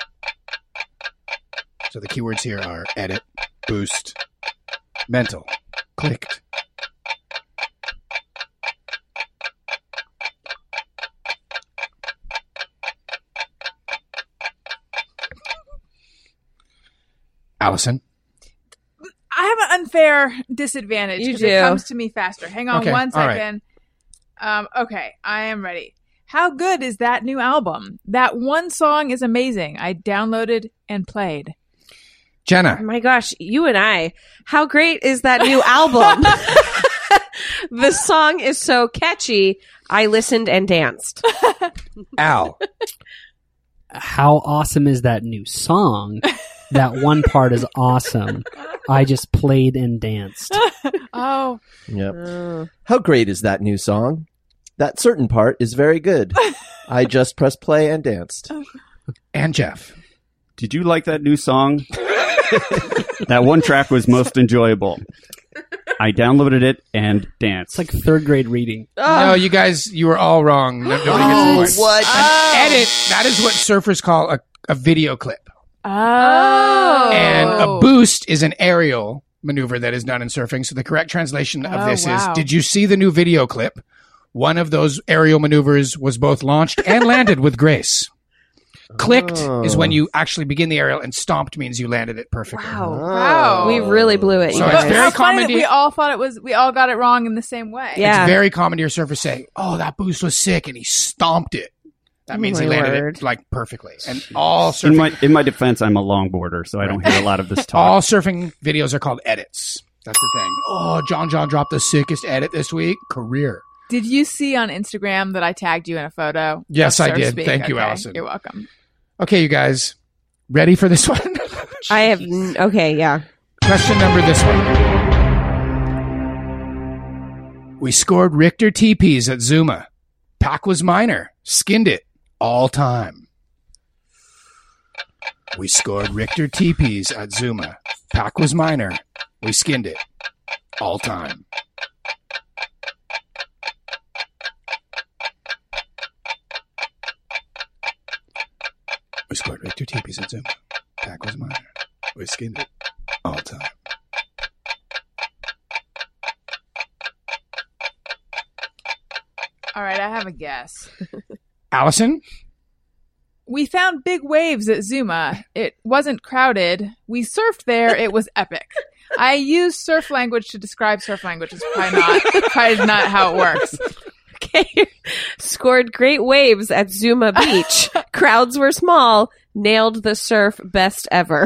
So the keywords here are edit, boost, mental, clicked. Allison?
I have an unfair disadvantage
You
because
do.
it comes to me faster. Hang on
Okay,
one
all right.
second. Um, okay, I am ready. How good is that new album? That one song is amazing. I downloaded and played.
Jenna?
Oh my gosh, you and I. How great is that new album? The song is so catchy. I listened and danced.
Al?
How awesome is that new song? That one part is awesome. I just played and danced.
Oh.
Yep.
Uh,
How great is that new song? That certain part is very good. I just pressed play and danced.
And Jeff?
Did you like that new song? That one track was most enjoyable. I downloaded it and danced.
It's like third grade reading.
No, you guys, you were all wrong. No, nobody
Oh,
gets the point.
what?
An edit, that is what surfers call a, a video clip.
Oh.
And a boost is an aerial maneuver that is done in surfing. So the correct translation of
Oh,
this
wow.
is, did you see the new video clip? One of those aerial maneuvers was both launched and landed with grace. Clicked
Oh.
is when you actually begin the aerial, and stomped means you landed it perfectly.
wow.
Wow.
We really blew it.
So
you
it's
guys.
very
How funny
common
that
to-
we all thought it was, we all got it wrong in the same way.
Yeah.
It's very common to hear surfers say, oh, that boost was sick, and he stomped it. That means he
My
landed
word.
it like perfectly. And all
in
surfing,
my in my defense, I'm a longboarder, so I don't hear a lot of this talk.
all surfing videos are called edits. That's the thing. Oh, John John dropped the sickest edit this week. Career.
Did you see on Instagram that I tagged you in a photo?
Yes,
of
I
Surf
did.
Speak?
Thank you,
Okay,
Allison.
You're welcome.
Okay, you guys, ready for this one?
I have. n- Okay, yeah.
Question number this one. We scored Richter teepees at Zuma. Pack was minor. Skinned it. All time. We scored Richter teepees at Zuma. Pack was minor. We skinned it. All time. We scored Richter teepees at Zuma. Pack was minor. We skinned it. All time.
All right, I have a guess.
Allison?
We found big waves at Zuma. It wasn't crowded. We surfed there. It was epic. I use surf language to describe surf language. It's probably not, probably not how it works.
Okay. Scored great waves at Zuma Beach. Crowds were small. Nailed the surf best ever.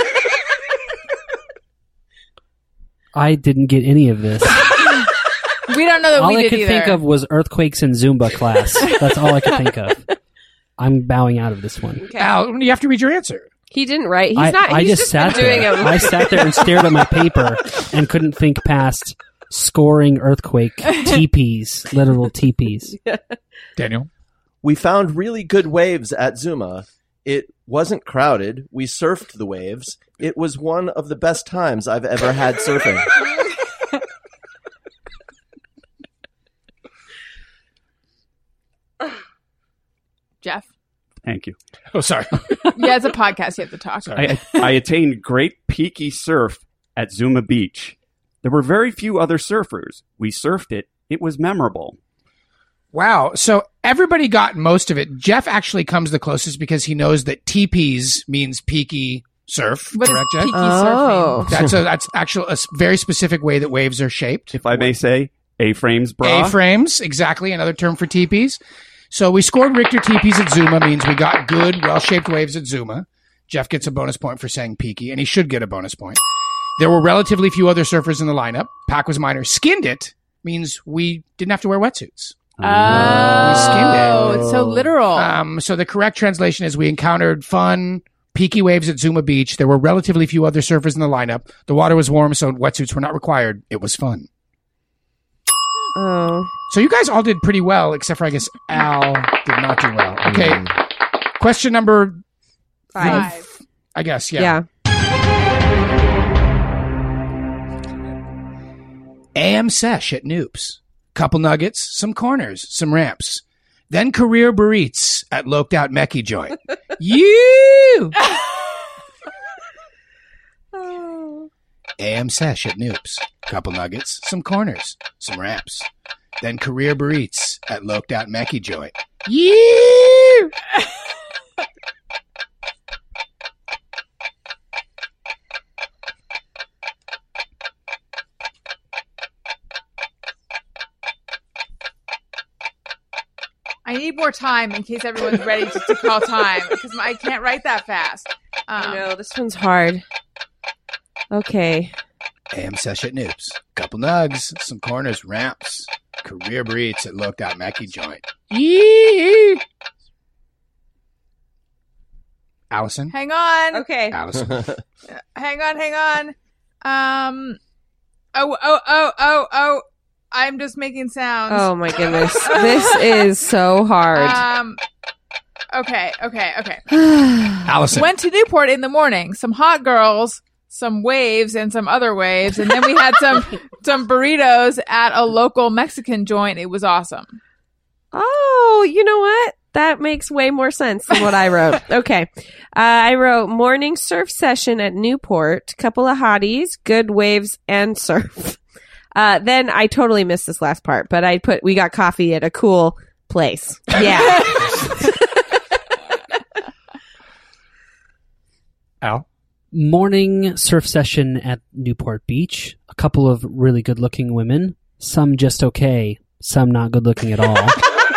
I didn't get any of this.
We don't know that
All
we
I
did
could
either.
think of was earthquakes and Zumba class. That's all I could think of. I'm bowing out of this one.
Okay.
Al, you have to read your answer.
He didn't write. He's
I,
not.
I
He's
just,
just,
sat
been doing
there.
it.
I sat there and stared at my paper and couldn't think past scoring earthquake teepees, literal teepees.
Daniel?
We found really good waves at Zuma. It wasn't crowded. We surfed the waves. It was one of the best times I've ever had surfing.
Jeff?
Thank you.
Oh, sorry.
Yeah, it's a podcast. You have to talk.
I, I attained great peaky surf at Zuma Beach. There were very few other surfers. We surfed it. It was memorable.
Wow. So everybody got most of it. Jeff actually comes the closest because he knows that teepees means peaky surf.
What
correct,
is
Jeff?
peaky
Oh.
surfing?
That's a, that's actually a s- very specific way that waves are shaped.
If I may say, A-frames, bra.
A-frames, exactly, another term for teepees. So we scored Richter teepees at Zuma, means we got good, well-shaped waves at Zuma. Jeff gets a bonus point for saying peaky, and he should get a bonus point. There were relatively few other surfers in the lineup. Pack was minor. Skinned it means we didn't have to wear wetsuits.
Oh,
skinned it.
it's so literal.
Um, so the correct translation is we encountered fun, peaky waves at Zuma Beach. There were relatively few other surfers in the lineup. The water was warm, so wetsuits were not required. It was fun.
Oh.
So you guys all did pretty well, except for, I guess, Al did not do well. Okay. Question number
Five.
I guess, yeah.
Yeah.
A M sesh at Noops. Couple nuggets, some corners, some ramps. Then career burritos at Loped Out Mecky Joint. You! A M sesh at Noops. Couple nuggets, some corners, some ramps. Then career burritos at Loped Out Mecky Joint. You!
I need more time in case everyone's ready to, to call time because I can't write that fast. Um,
No, this one's hard. Okay.
A M sesh at Noops. Couple nugs, some corners, ramps. Career burritos at Loped Out Mecky Joint. You! Allison?
Hang on.
Okay.
Allison.
Hang on, hang on. Um. Oh, oh, oh, oh, oh. I'm just making sounds.
Oh my goodness. This is so hard.
Um. Okay, okay, okay.
Allison.
Went to Newport in the morning. Some hot girls, some waves, and some other waves, and then we had some some burritos at a local Mexican joint. It was awesome.
Oh, you know what? That makes way more sense than what I wrote. Okay. Uh, I wrote morning surf session at Newport, couple of hotties, good waves and surf. Uh, then I totally missed this last part, but I put, we got coffee at a cool place. Yeah.
Al?
Morning surf session at Newport Beach. A couple of really good looking women. Some just okay. Some not good looking at all.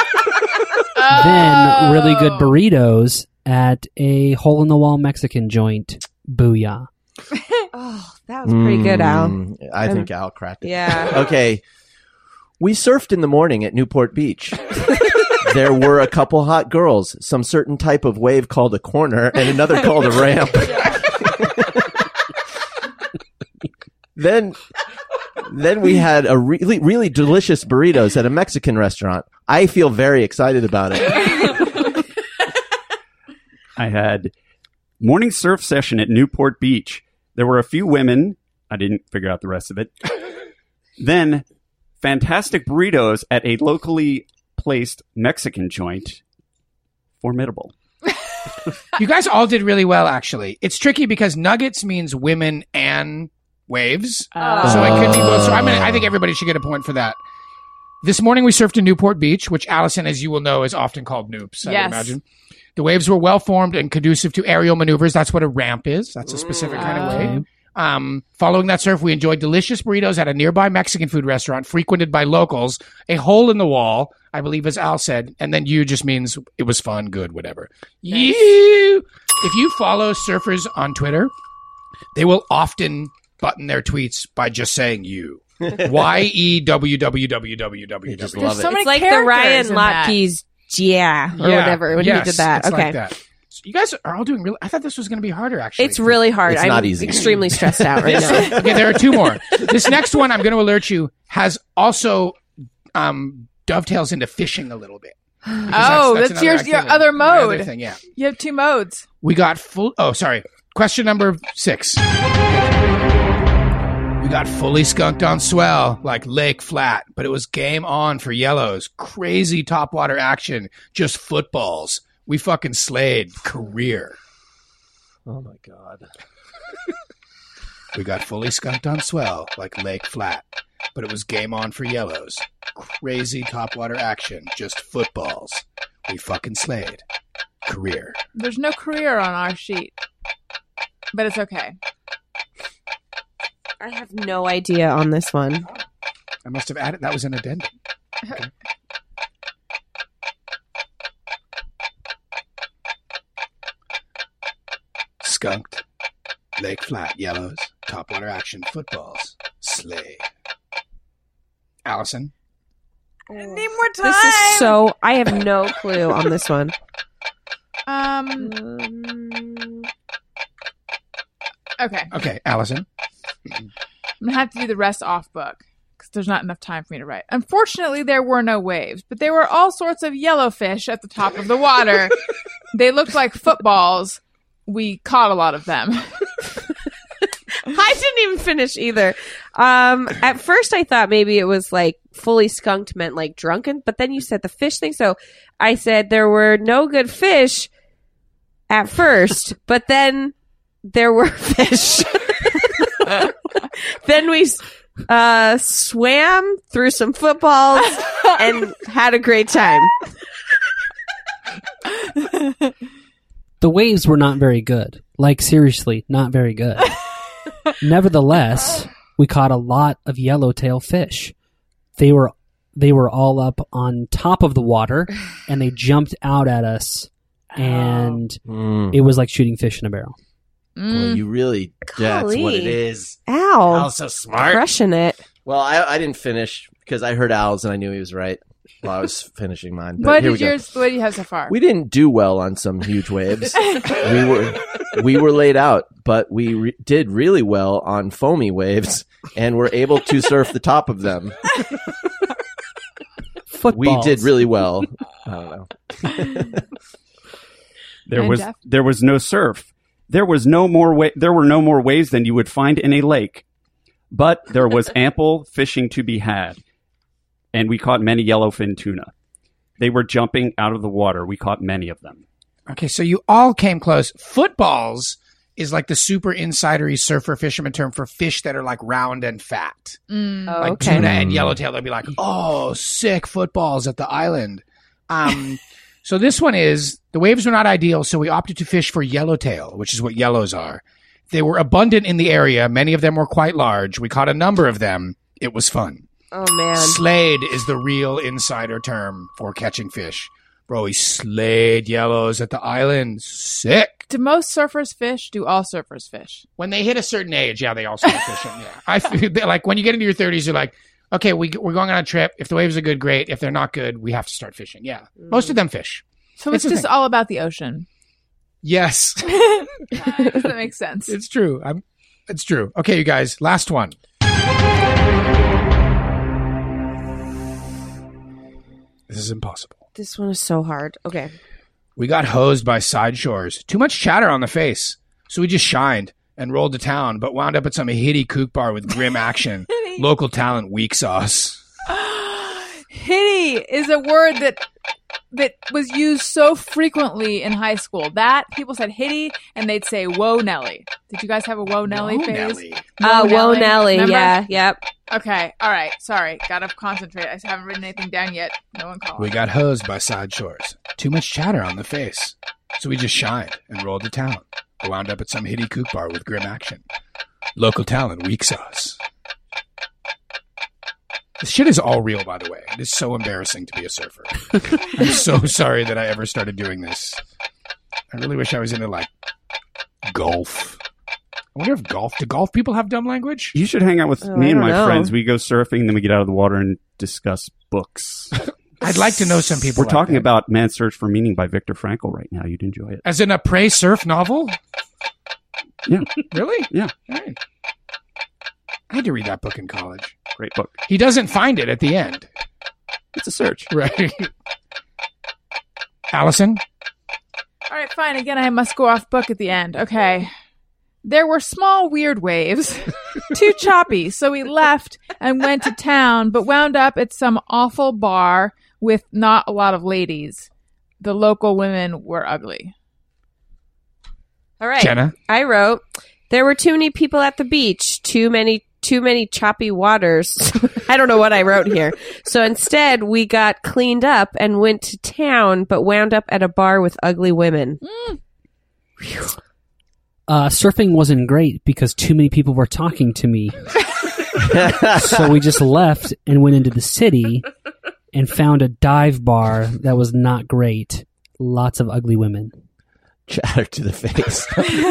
Then really good burritos at a hole in the wall Mexican joint. Booyah.
Oh, that was pretty good, Al.
Mm, I
Um,
think Al cracked it.
Yeah.
Okay. We surfed in the morning at Newport Beach. There were a couple hot girls, some certain type of wave called a corner, and another called a ramp. then, then we had a really, really delicious burritos at a Mexican restaurant. I feel very excited about it.
I had morning surf session at Newport Beach. There were a few women. I didn't figure out the rest of it. Then fantastic burritos at a locally placed Mexican joint. Formidable.
You guys all did really well, actually. It's tricky because nuggets means women and waves.
Oh.
So it could be both. So I mean, I think everybody should get a point for that. This morning we surfed in Newport Beach, which Allison, as you will know, is often called Noops, I
Yes.
would imagine. The waves were well formed and conducive to aerial maneuvers. That's what a ramp is. That's a specific kind of wave. Um, following that surf, we enjoyed delicious burritos at a nearby Mexican food restaurant frequented by locals. A hole in the wall, I believe, as Al said. And then you just means it was fun, good, whatever. You! If you follow surfers on Twitter, they will often button their tweets by just saying you. Y E W W W W W.
just
There's
love
so
it.
many
It's like the
characters
Ryan
in that.
Lotke's yeah or
Yeah,
whatever when
yes,
he did that.
it's
Okay.
like that. So you guys are all doing really. I thought this was going to be harder, actually.
It's really hard.
It's
I'm
not easy.
extremely stressed out right now.
Okay, there are two more. This next one, I'm going to alert you, has also um, dovetails into fishing a little bit. Because
Oh, that's,
another
your your
activity.
other
My other
mode.
thing, yeah.
You have two modes.
We got full. Oh, sorry. Question number six. We got fully skunked on swell, like Lake Flat, but it was game on for yellows. Crazy topwater action, just footballs. We fucking slayed. Career.
Oh my God.
We got fully skunked on swell like Lake Flat, but it was game on for yellows. Crazy topwater action, just footballs. We fucking slayed. Career.
There's no career on our sheet, but it's okay.
I have no idea on this one.
I must have added, that was an addendum. Okay. Skunked. Lake Flat, yellows. Topwater action, footballs. Slay. Allison?
I need more time.
This is so... I have no clue on this one.
Um.
Um,
Okay.
Okay, Allison.
I'm gonna have to do the rest off book because there's not enough time for me to write. Unfortunately, there were no waves, but there were all sorts of yellow fish at the top of the water. They looked like footballs. We caught a lot of them.
I didn't even finish either. Um, at first, I thought maybe it was like fully skunked meant like drunken, but then you said the fish thing. So I said there were no good fish at first, but then there were fish. Then we uh, swam through some footballs and had a great time.
The waves were not very good. Like, seriously, not very good. Nevertheless, we caught a lot of yellowtail fish. They were they were all up on top of the water, and they jumped out at us, and
Mm.
it was like shooting fish in a barrel.
Well, you really, that's what
Golly.
it is.
Ow.
Al's so smart.
Crushing it.
Well, I, I didn't finish because I heard Al's and I knew he was right while I was finishing mine. But
What
here
did
we go.
yours? What do you have so far?
We didn't do well on some huge waves. we were we were laid out, but we re- did really well on foamy waves and were able to surf the top of them. We
Footballs.
did really well. I don't know.
There
And
was
Jeff?
there was no surf. There was no more wa- there were no more waves than you would find in a lake. But there was ample fishing to be had. And we caught many yellowfin tuna. They were jumping out of the water. We caught many of them.
Okay, so you all came close. Footballs is like the super insidery surfer fisherman term for fish that are like round and fat.
Mm.
Oh,
Like
okay.
tuna and yellowtail, they'll be like, oh, sick footballs at the island. Um, so this one is, the waves were not ideal, so we opted to fish for yellowtail, which is what yellows are. They were abundant in the area. Many of them were quite large. We caught a number of them. It was fun.
Oh, man.
Slayed is the real insider term for catching fish. Bro, he slayed yellows at the island. Sick.
Do most surfers fish? Do all surfers fish?
When they hit a certain age, yeah, they all start fishing. Yeah, I feel like when you get into your thirties, you're like, okay, we we're going on a trip. If the waves are good, great. If they're not good, we have to start fishing. Yeah, most of them fish.
So
It's
it's,
a
just
thing.
all about the ocean.
Yes,
Does that make sense?
it's true. I'm. It's true. Okay, you guys, last one. This is impossible.
This one is so hard. Okay.
We got hosed by side shores. Too much chatter on the face. So we just shined and rolled to town, but wound up at some hitty kook bar with grim action. Local talent, weak sauce.
Hitty is a word that that was used so frequently in high school. That people said hitty and they'd say whoa Nelly. Did you guys have a whoa Nelly
Whoa,
phase?
Nelly.
Uh, Whoa, Nelly.
Remember?
Yeah. Yep.
Okay. All right. Sorry. Gotta concentrate. I haven't written anything down yet. No one called.
We got hosed by side shores. Too much chatter on the face. So we just shined and rolled to town. We wound up at some hitty kook bar with grim action. Local talent, weak sauce. This shit is all real, by the way. It is so embarrassing to be a surfer. I'm so sorry that I ever started doing this. I really wish I was into, like, golf. I wonder if golf... Do golf people have dumb language?
You should hang out with
Oh,
me
I
and
don't
my
know.
friends. We go surfing, then we get out of the water and discuss books.
I'd like to know some people
We're
like
talking
that.
about Man's Search for Meaning by Viktor Frankl right now. You'd enjoy it.
As in a pre-surf novel?
Yeah.
Really?
Yeah.
All right. I had to read that book in college.
Great book.
He doesn't find it at the end.
It's a search.
Right. Allison?
All right, fine. Again, I must go off book at the end. Okay. There were small, weird waves, too choppy, so we left and went to town, but wound up at some awful bar with not a lot of ladies. The local women were ugly.
All right.
Jenna?
I wrote, There were too many people at the beach. Too many, too many choppy waters. I don't know what I wrote here. So instead, we got cleaned up and went to town, but wound up at a bar with ugly women.
Mm.
Uh, surfing wasn't great because too many people were talking to me. So we just left and went into the city and found a dive bar that was not great. Lots of ugly women.
Chatter to the face.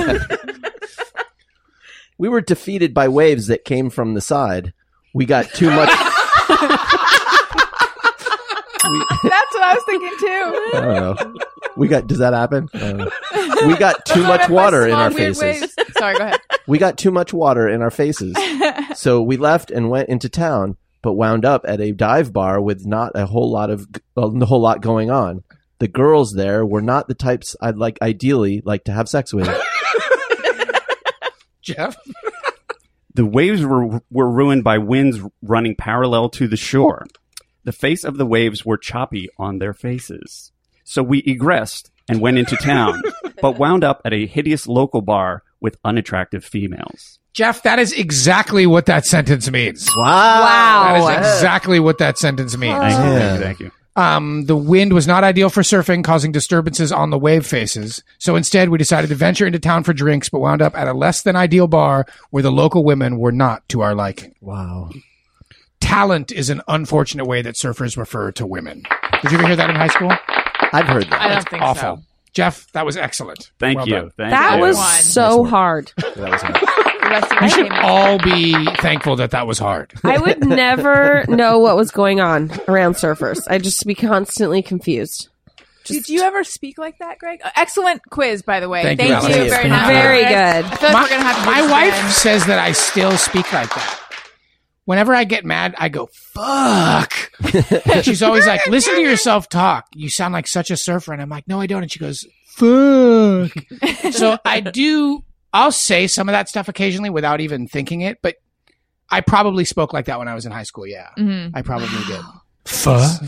We were defeated by waves that came from the side. We got too much. we,
That's what I was thinking too.
I don't know. We got. Does that happen? I don't know. We got too much water in our faces.
Sorry, go ahead.
We got too much water in our faces. So we left and went into town, but wound up at a dive bar with not a whole lot of a whole lot going on. The girls there were not the types I'd like ideally like to have sex with.
Jeff?
The waves were were ruined by winds running parallel to the shore. The face of the waves were choppy on their faces. So we egressed and went into town, but wound up at a hideous local bar with unattractive females.
Jeff, that is exactly what that sentence means.
Wow.
Wow.
That is exactly what that sentence means.
Thank you,
Yeah.
thank you, thank you.
Um, the wind was not ideal for surfing, causing disturbances on the wave faces. So instead, we decided to venture into town for drinks, but wound up at a less than ideal bar where the local women were not to our liking.
Wow.
Talent is an unfortunate way that surfers refer to women. Did you ever hear that in high school?
I've heard that.
I don't think
Awful.
so.
Jeff, that was excellent.
Thank
Well
you.
done.
Thank
That
you.
was
One.
so
Nice
hard.
That was hard.
The rest of
We
my
should
name-
all be thankful that that was hard.
I would never know what was going on around surfers. I'd just be constantly confused.
Did you ever speak like that, Greg? Uh, excellent quiz, by the way.
Thank you,
you.
Alex.
Very
Thank
nice.
you.
Very
Greg.
good.
I feel like
my
we're gonna have to do
my
this
wife
again.
says that I still speak like that. Whenever I get mad, I go, fuck. And she's always like, listen to yourself talk. You sound like such a surfer. And I'm like, no, I don't. And she goes, fuck. So I do, I'll say some of that stuff occasionally without even thinking it, but I probably spoke like that when I was in high school. Yeah.
Mhm.
I probably did. Fuck.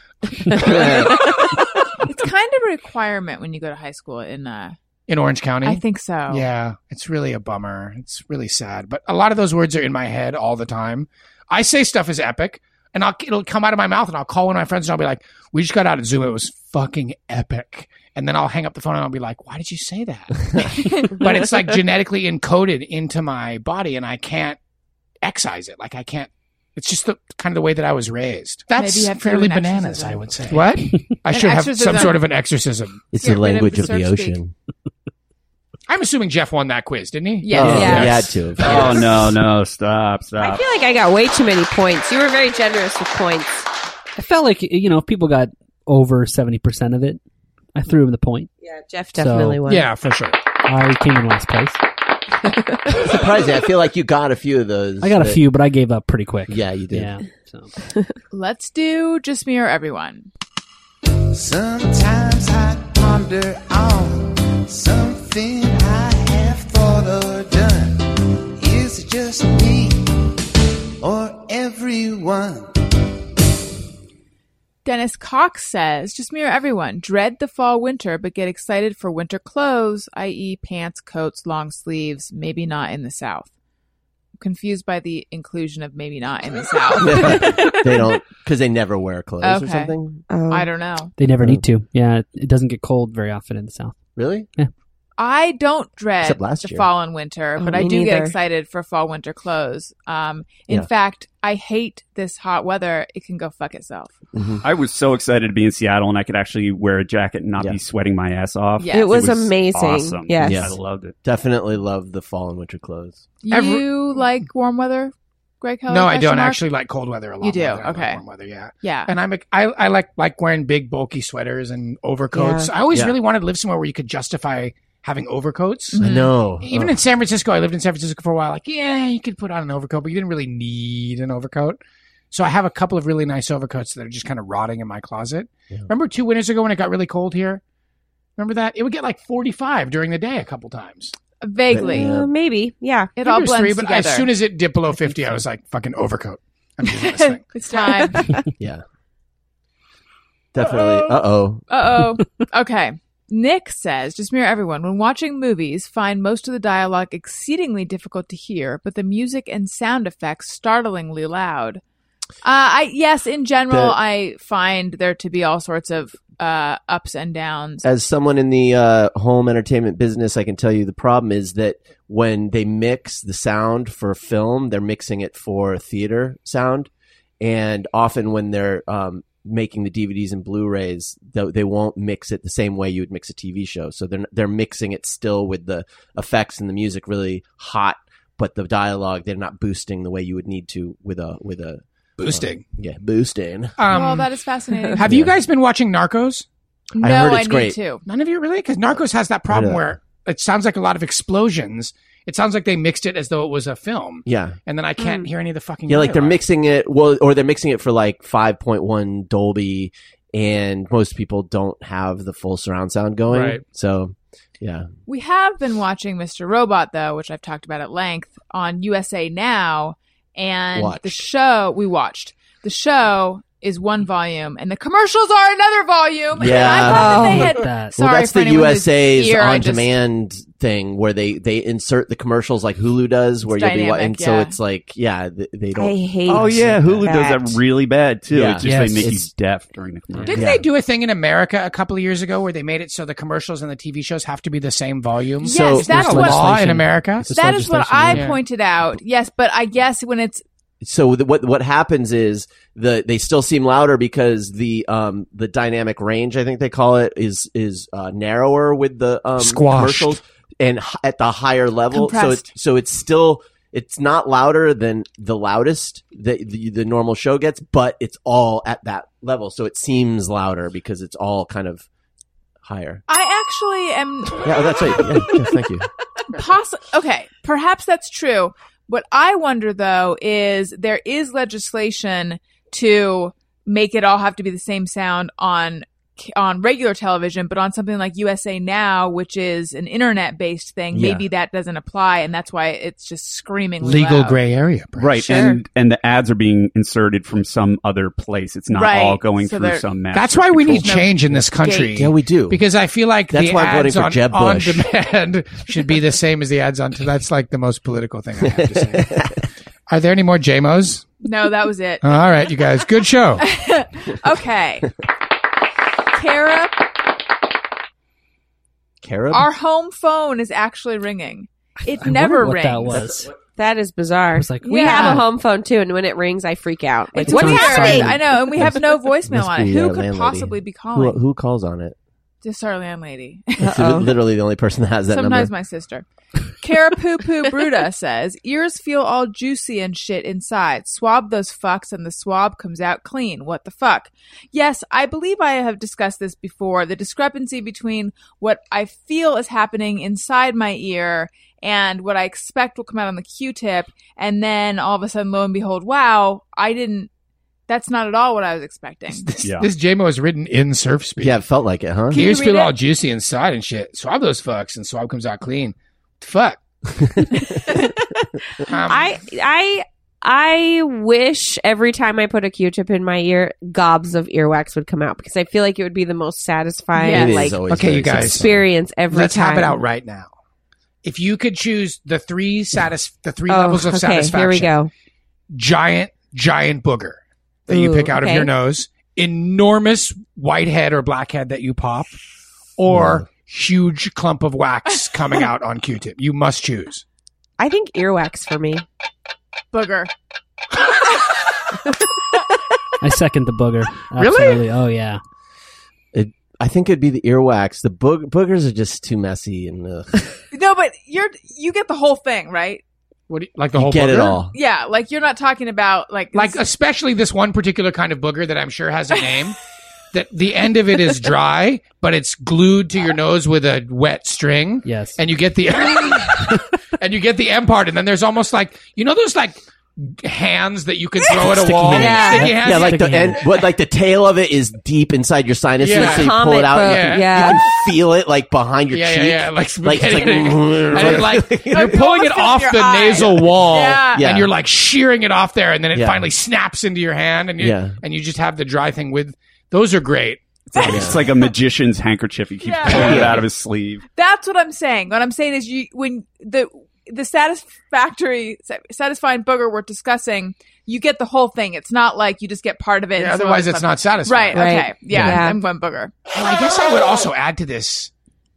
It's kind of a requirement when you go to high school in uh
In Orange County?
I think so.
Yeah, it's really a bummer. It's really sad. But a lot of those words are in my head all the time. I say stuff is epic, and I'll, it'll come out of my mouth, and I'll call one of my friends, and I'll be like, we just got out of Zoom. It was fucking epic. And then I'll hang up the phone, and I'll be like, why did you say that? But it's like genetically encoded into my body, and I can't excise it. Like I can't. It's just the kind of the way that I was raised. That's
Maybe you have to do
fairly
an
bananas,
exorcism.
I would say. What? I
An
should have some
exorcism.
sort of an exorcism.
It's
Get
the
rid of
language
the
of the
surf speak.
ocean.
I'm assuming Jeff won that quiz, didn't he?
Yes.
Oh,
Yes.
you had to.
Oh, no, no. Stop,
I
stop.
feel like I got way too many points. You were very generous with points.
I felt like, you know, if people got over seventy percent of it, I threw him the point.
Yeah, Jeff definitely
So-
won.
Yeah, for sure.
I came in last place.
Surprising. I feel like you got a few of those.
I got a
that-
few, but I gave up pretty quick.
Yeah, you did.
Yeah. So.
Let's do Just Me or Everyone.
Sometimes I ponder on something I have thought or done. Is it just me or everyone?
Dennis Cox says, just me or everyone, dread the fall winter, but get excited for winter clothes, that is pants, coats, long sleeves, maybe not in the South. Confused by the inclusion of maybe not in the South.
They don't, because they never wear clothes or
Okay.
something.
Oh.
I don't know.
They never need to. Yeah, it- it doesn't get cold very often in the South.
Really?
I don't dread
Except last
the
year.
fall and winter,
Oh,
but I
me
do get
neither.
excited for fall winter clothes. Um, in
Yeah.
fact, I hate this hot weather. It can go fuck itself.
I was so excited to be in Seattle, and I could actually wear a jacket and not
Yeah.
be sweating my ass off.
Yes.
It was amazing.
Awesome.
Yes.
Yeah.
I loved it.
Definitely love the fall and winter clothes.
You
Every-
like warm weather, Greg Kelly?
No, I
question
don't
mark?
actually like cold weather a lot.
You do?
more than I like
Okay.
warm weather, yeah.
Yeah.
And I'm a, I, I like like wearing big bulky sweaters and overcoats. I always
Yeah.
really wanted to live somewhere where you could justify having overcoats.
I know.
Even
Oh.
in San Francisco, I lived in San Francisco for a while. Like, yeah, you could put on an overcoat, but you didn't really need an overcoat. So I have a couple of really nice overcoats that are just kind of rotting in my closet.
Yeah.
Remember two winters ago when it got really cold here? Remember that? It would get like forty-five during the day a couple times.
Vaguely.
Yeah.
Uh, maybe. Yeah.
It
Maybe
all
was
blends
three, but
together.
as soon as it dipped below fifty, I was like, fucking overcoat. I'm doing this thing.
It's time.
Yeah. Definitely. Uh oh.
Uh oh. Okay. Nick says, just mirror everyone, when watching movies, find most of the dialogue exceedingly difficult to hear, but the music and sound effects startlingly loud. Uh, I yes, in general,
The-
I find there to be all sorts of uh, ups and downs.
As someone in the uh, home entertainment business, I can tell you the problem is that when they mix the sound for film, they're mixing it for theater sound. And often when they're um, making the D V Ds and Blu-rays, they, they won't mix it the same way you would mix a T V show. So they're they're mixing it still with the effects and the music really hot, but the dialogue they're not boosting the way you would need to with a with a
Boosting.
uh, yeah, boosting.
Um,
well, that is fascinating.
have you guys been watching Narcos?
no,
I heard it's
need
great.
to.
None of you really? Because Narcos has that problem
I know.
where it sounds like a lot of explosions. It sounds like they mixed it as though it was a film.
Yeah.
And then I can't hear any of the fucking
Yeah, like they're
dialogue.
mixing it, well, or they're mixing it for like five point one Dolby, and most people don't have the full surround sound going.
Right.
So, yeah.
We have been watching Mister Robot, though, which I've talked about at length on U S A Now, and
Watched.
the show we watched. The show is one volume, and the commercials are another volume.
Yeah.
And I thought that they
Oh,
had.
look at that.
Sorry
well, that's
for
the
anyone whose
U S A's
ear I just-
on-demand thing where they, they insert the commercials like Hulu does, where
It's
you'll be wa-
dynamic,
and so
yeah.
it's like, yeah, they, they don't.
I hate.
Oh yeah, Hulu does
that.
that really bad too.
Yeah.
It's just
Yes.
they make
It's-
you deaf during the commercial.
Didn't
Yeah.
they do a thing in America a couple of years ago where they made it so the commercials and the T V shows have to be the same volume?
Yes,
So-
that's
There's a
what
law in America.
It's
that is what
legislation,
I
yeah.
pointed out. Yes, but I guess when it's
So the, what what happens is the they still seem louder because the um the dynamic range, I think they call it, is is uh, narrower with the um
Squashed.
commercials and h- at the higher level. So
Compressed.
it's so it's still it's not louder than the loudest that the, the normal show gets, but it's all at that level. So it seems louder because it's all kind of higher.
I actually am
Yeah, oh, that's right. Yeah, yeah, thank you.
Poss- okay, perhaps that's true. What I wonder, though, is there is legislation to make it all have to be the same sound on on regular television, but on something like U S A Now, which is an internet-based thing,
Yeah.
maybe that doesn't apply, and that's why it's just screaming
Legal
loud.
gray area. perhaps.
Right,
Sure.
and and the ads are being inserted from some other place. It's not
Right,
all going
so
through
they're-
some master
That's why we need
control.
change in this country.
Yeah, we do.
Because I feel like
That's
the
why I'm voting
ads
for
on,
Jeb
on
Bush.
demand should be the same as the ads on. That's like the most political thing I have to say. Are there any more J M Os?
No, that was it.
All right, you guys. Good show.
Okay. Kara,
Carob?
our home phone is actually ringing. It
I
never
wondered what
rings.
that was.
That is bizarre.
I was like,
we
Yeah.
have a home phone too, and when it rings, I freak out. Like,
It's
what's
weird.
happening?
I know, and we have no voicemail
Must
on it.
be,
Who
uh,
could
landlady.
possibly be
Who,
calling?
who calls on it?
Just our landlady.
It's literally the only person that has that
Sometimes
number.
my sister. Cara Poo Poo Bruta says, ears feel all juicy and shit inside. Swab those fucks and the swab comes out clean. What the fuck? Yes, I believe I have discussed this before. The discrepancy between what I feel is happening inside my ear and what I expect will come out on the Q-tip. And then all of a sudden, lo and behold, wow, I didn't, that's not at all what I was expecting.
This,
Yeah.
this J M O is written in surf speed.
Yeah, it felt like it, huh?
Can you
Ears
read
feel
it?
all juicy inside and shit. Swab those fucks and swab comes out clean. Fuck. um,
I I I wish every time I put a Q-tip in my ear, gobs of earwax would come out because I feel like it would be the most satisfying
Yes.
It is
like
always
Okay,
very
you guys.
experience every
let's
time.
have it out right now. If you could choose the three satis- the three
Oh,
levels of
okay,
satisfaction,
here we go.
giant, giant booger that you
Ooh,
pick out
okay.
of your nose, enormous white head or black head that you pop, or huge clump of wax coming out on Q-tip. You must choose.
I think earwax for me.
Booger.
I second the booger.
Really?
Absolutely. Oh yeah.
I think it'd be the earwax. The boog- boogers are just too messy and ugh.
No, but you're, you get the whole thing, right?
What do you, like the
You
whole
get
booger?
it all.
Yeah, like you're not talking about like
Like especially this one particular kind of booger that I'm sure has a name. That the end of it is dry, but it's glued to your nose with a wet string.
Yes.
And you get the and you get the M part, and then there's almost like you know those like hands that you can throw at a
Sticky
wall.
hands.
Yeah.
Sticky hands?
Yeah, like the
Sticky hand.
end, but like the tail of it is deep inside your sinuses,
Yeah.
so you pull
Comet
it out.
book,
Yeah.
yeah.
You can feel it like behind your
yeah,
cheek.
yeah, yeah, like
Like it's like,
and it, like you're
You
pulling it
almost feel
off
your
the
eye.
nasal wall,
Yeah.
Yeah.
and you're like shearing it off there, and then it
Yeah.
finally snaps into your hand, and you
Yeah.
and you just have the dry thing with. Those are great.
It's like a magician's handkerchief. He keeps
Yeah.
pulling it
Yeah.
out of his sleeve.
That's what I'm saying. What I'm saying is, you when the the satisfactory, satisfying booger we're discussing, you get the whole thing. It's not like you just get part of it.
Yeah,
and some
otherwise
other
it's
stuff-
not satisfying.
Right.
Right.
Okay. Yeah.
Yeah.
I'm going booger.
Well, I guess I would also add to this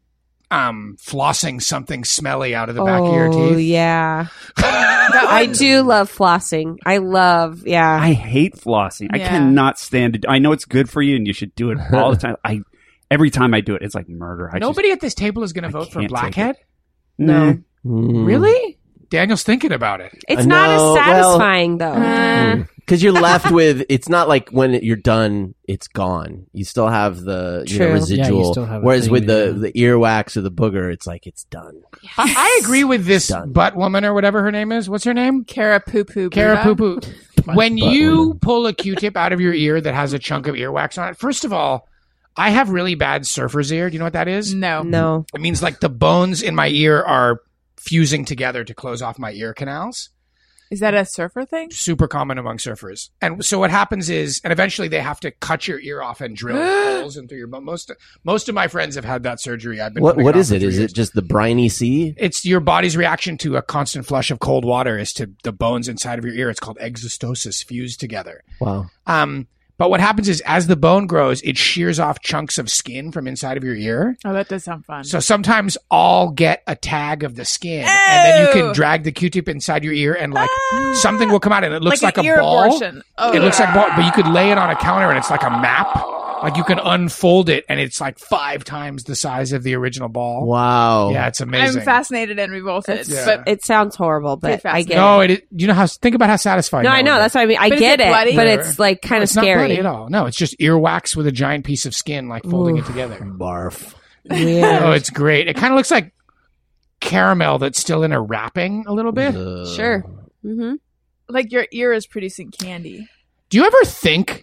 um, flossing something smelly out of the back of your
Oh,
teeth.
yeah.
That
I
one-
do love flossing. I love, yeah.
I hate flossing. I
Yeah.
cannot stand it. I know it's good for you and you should do it all the time. I every time I do it, it's like murder. I
Nobody at this table is going to
I
vote for
can't take
Blackhead?
just, no.
Mm.
Really? Daniel's thinking about it.
It's
I
not
know,
as
well-
satisfying, though.
Uh,
Because you're left with, it's not like when you're done, it's gone. You still have the you know,
True.
residual.
Yeah, you still have a
whereas
thing,
with the,
yeah.
the earwax or the booger, it's like it's done.
I, I agree with this
Done.
butt woman or whatever her name is. What's her name?
Cara Poo Poo.
Cara Poo Poo. When
butt
you
woman.
pull a Q-tip out of your ear that has a chunk of earwax on it, first of all, I have really bad surfer's ear. Do you know what that is?
No.
No.
It means like the bones in my ear are fusing together to close off my ear canals.
Is that a surfer thing?
Super common among surfers. And so what happens is, and eventually they have to cut your ear off and drill holes into your bone. Most most of my friends have had that surgery. I've been.
What
putting
What
off
is
for
it?
three
Is
years.
it just the briny sea?
It's your body's reaction to a constant flush of cold water is to the bones inside of your ear. It's called exostosis, fused together.
Wow.
Um, but what happens is, as the bone grows, it shears off chunks of skin from inside of your ear.
Oh, that does sound fun.
So sometimes I'll get a tag of the skin, and then you
Ew.
can drag the Q-tip inside your ear, and like something will come out, and it looks like,
an
a
ear
ball.
abortion. Oh,
It looks like a ball, but you could lay it on a counter, and it's like a map. Like you can unfold it, and it's like five times the size of the original ball.
Wow.
Yeah, it's amazing.
I'm fascinated and revolted.
It's-
But
It sounds horrible, but
Pretty
I get
No,
it.
it. You know how? Think about how satisfying.
No,
that
I know.
would be.
That's what I mean. I
But is
get
it
it,
bloody?
but it's like kind of
It's not
scary.
bloody at all. No, it's just earwax with a giant piece of skin, like folding it together.
Barf.
Weird.
Oh, it's great. It kind of looks like caramel that's still in a wrapping a little bit.
Uh,
Sure. Mm-hmm.
like your ear is producing candy.
Do you ever think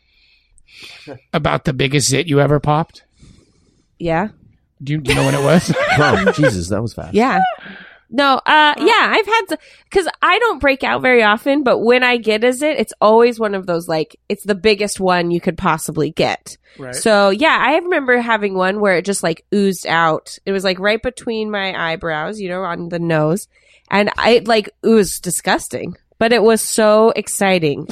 about the biggest zit you ever popped?
Yeah.
Do you, do you know when it was?
Oh, Jesus, that was fast.
Yeah. No, uh, yeah, I've had, because I don't break out very often, but when I get a zit, it's always one of those, like, it's the biggest one you could possibly get.
Right.
So, yeah, I remember having one where it just, like, oozed out. It was, like, right between my eyebrows, you know, on the nose. And I, like, it was disgusting. But it was so exciting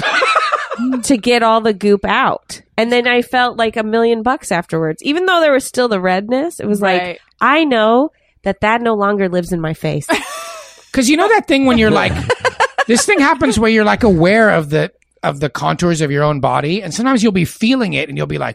to get all the goop out. And then I felt like a million bucks afterwards. Even though there was still the redness, it was like,
Right.
I know that that no longer lives in my face.
Because you know that thing when you're like, this thing happens where you're like aware of the of the contours of your own body, and sometimes you'll be feeling it, and you'll be like,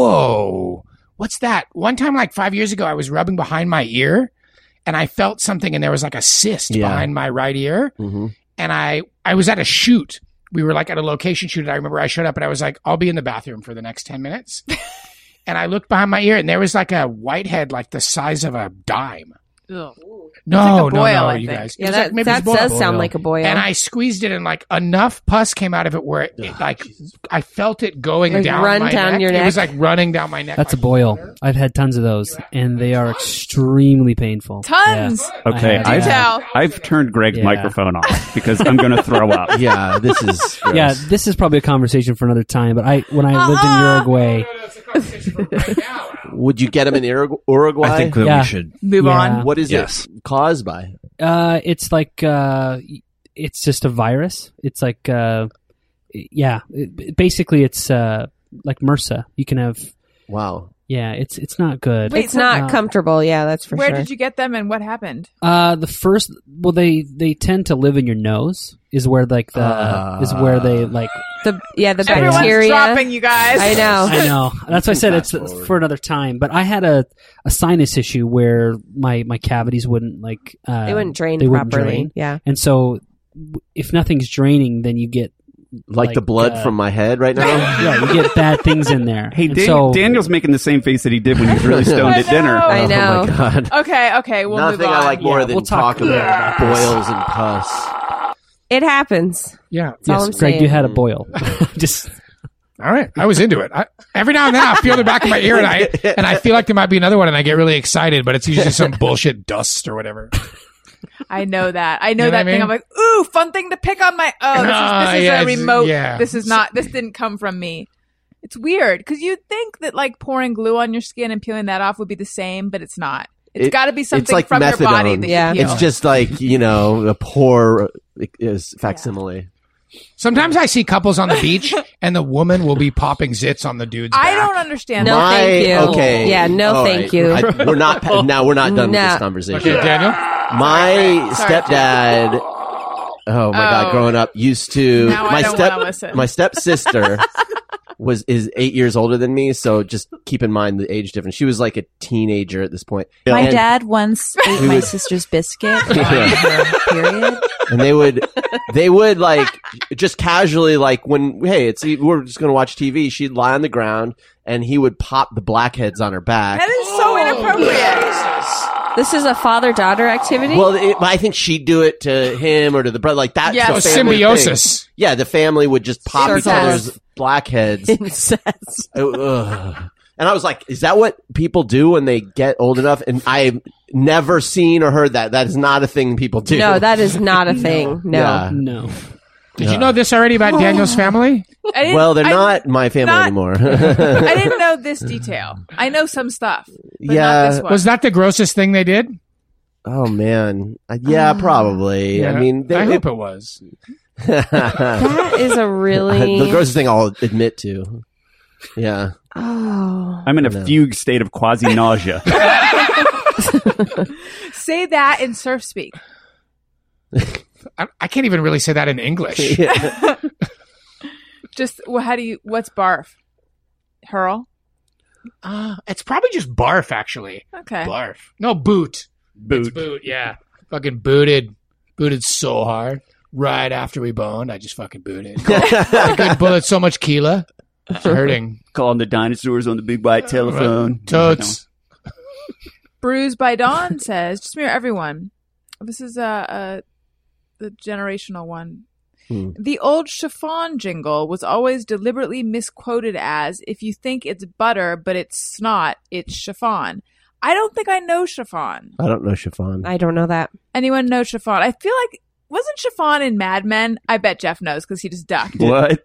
"Whoa, what's that?" One time, like five years ago, I was rubbing behind my ear, and I felt something, and there was like a cyst
Yeah.
behind my right ear,
Mm-hmm.
and I I was at a shoot. We were like at a location shoot, and I remember I showed up, and I was like, "I'll be in the bathroom for the next ten minutes." And I looked behind my ear, and there was like a whitehead, like the size of a dime.
Ugh.
No,
like a
no,
boil,
no,
I
you
think.
guys. It
Yeah,
was
that,
like maybe
that
it's boil.
does sound like a boil.
And I squeezed it, and like enough pus came out of it where it, it, like I felt it going
Like
down
run
my
down
neck.
your
It was
neck?
like running down my neck.
That's a
My
boil.
shoulder.
I've had tons of those, and they are extremely painful.
Tons.
Yeah.
Okay,
I had,
I've,
Do tell.
I've turned Greg's
Yeah.
microphone off because I'm going to throw up.
Yeah, this is. gross.
Yeah, this is probably a conversation for another time. But I, when I lived in Uruguay,
That's a conversation for right now.
Would you get him in Urugu- Uruguay?
I think that
Yeah.
we should.
Move
Yeah.
on.
What is
Yes.
it caused by?
uh, it's like uh, it's just a virus. It's like uh, yeah, it, basically it's uh, like MRSA. You can have
Wow.
yeah, it's it's not good.
Wait,
it's
so-
not
Uh,
comfortable. Yeah, that's for
Where
sure.
did you get them and what happened?
Uh, the first, well, they they tend to live in your nose. Is where like the
Uh,
is where they like.
the yeah, the
Everyone's
bacteria.
dropping, you guys.
I know.
I know. That's why I said it's
Fast forward.
for another time. But I had a, a sinus issue where my, my cavities wouldn't like uh,
They wouldn't drain
they wouldn't
properly.
drain.
Yeah.
And so w- if nothing's draining, then you get
Like,
Like,
the blood
uh,
from my head right now?
yeah, you get bad things in there.
Hey,
And
Dan-
so,
Daniel's making the same face that he did when he was really stoned
I
at dinner.
know.
I know.
Oh my god.
Okay, okay, we'll
Nothing
move on.
I like more
Yeah,
than
we'll talk
talk about
about this.
boils and pus.
It happens.
Yeah.
That's all
yes,
I'm
Greg,
saying.
you had a boil. Just
All right. I was into it. I, every now and then I feel the back of my ear, and I and I feel like there might be another one, and I get really excited, but it's usually some bullshit dust or whatever.
I know that. I know
You know
that
what I
thing.
mean?
I'm like, ooh, fun thing to pick on my. Oh, this is,
Ah,
this is
yeah,
a
it's-
remote.
yeah.
This is not. This didn't come from me. It's weird because you'd think that like pouring glue on your skin and peeling that off would be the same, but it's not. It's
It-
got to be something
it's like
from
methadone.
your body that
Yeah.
you peel.
It's just like, you know, a poor is facsimile.
Sometimes I see couples on the beach, and the woman will be popping zits on the dude's
I
back.
don't understand
No,
that.
thank you.
Okay.
Yeah, no,
All
thank
right.
you.
I, we're not, pa- now we're not done with
No.
this conversation.
Okay, Daniel?
My
Sorry.
stepdad, oh my God,
Oh.
growing up used to,
Now I
my
don't
step,
wanna listen.
my stepsister was, is eight years older than me. So just keep in mind the age difference. She was like a teenager at this point.
My
And-
dad once ate
We
my
would-
sister's biscuit.
Yeah.
Period.
and they would they would like just casually like when hey it's we're just gonna watch T V, she'd lie on the ground and he would pop the blackheads on her back.
That is so inappropriate.
This is a father-daughter activity?
Well, it, I think she'd do it to him or to the brother. Like that's
Yeah.
the
Oh,
family
symbiosis.
thing. Yeah, the family would just pop each
Incest.
other's blackheads.
Incest.
Ugh. And I was like, is that what people do when they get old enough? And I've never seen or heard that. That is not a thing people do.
No, that is not a thing. No.
Yeah.
No.
Did you know this already about Daniel's family?
I didn't,
Well, they're
I,
not my family
not-
anymore.
I didn't know this detail. I know some stuff, but
Yeah.
not this one.
Was that the grossest thing they did?
Oh man, Uh, yeah, probably. I
Yeah.
mean, they,
I
it-
hope it was.
That is a really...
the grossest thing I'll admit to. Yeah,
Oh.
I'm in a
No.
fugue state of quasi nausea.
Say that in surf speak.
I, I can't even really say that in English.
Yeah.
Just well, how do you? What's barf? Hurl.
Uh, it's probably just barf, actually.
Okay.
Barf. No, boot.
Boot.
It's boot, yeah. Fucking booted. Booted so hard. Right after we boned, I just fucking booted. I could bullet so much Keela. It's hurting.
Calling the dinosaurs on the big white telephone.
Totes.
Bruised by Dawn says, just mirror everyone. This is a, a the generational one.
Hmm.
The old chiffon jingle was always deliberately misquoted as, if you think it's butter, but it's snot, it's chiffon. I don't think I know chiffon.
I don't know chiffon.
I don't know that.
Anyone know chiffon? I feel like, wasn't chiffon in Mad Men? I bet Jeff knows because he just ducked.
What?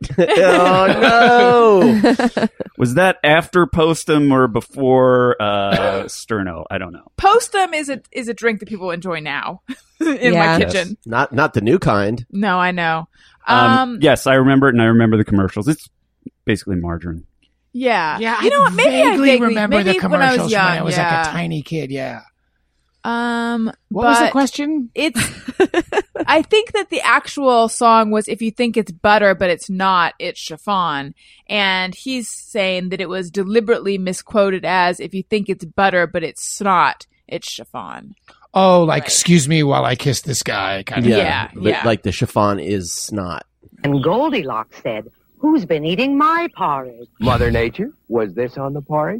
Oh no!
Was that after Postum or before uh, Sterno? I don't know.
Postum is a is a drink that people enjoy now in
Yeah.
my
Yes.
kitchen.
Not not the new kind.
No, I know.
Um,
Um,
yes, I remember it, and I remember the commercials. It's basically margarine.
yeah,
Yeah,
You know
I
what? Maybe I
vaguely
vaguely
remember
maybe
the commercials
when I was young.
when I was
yeah.
like a tiny kid, yeah.
Um,
What
but
was the question?
It's. I think that the actual song was "If you think it's butter, but it's not, it's chiffon," and he's saying that it was deliberately misquoted as "If you think it's butter, but it's snot, it's chiffon."
Oh, like,
Right.
excuse me while I kiss this guy, kind of.
Yeah,
Yeah,
but
yeah.
like the chiffon is snot.
And Goldilocks said, "Who's been eating my porridge?"
Mother Nature, was this on the porridge?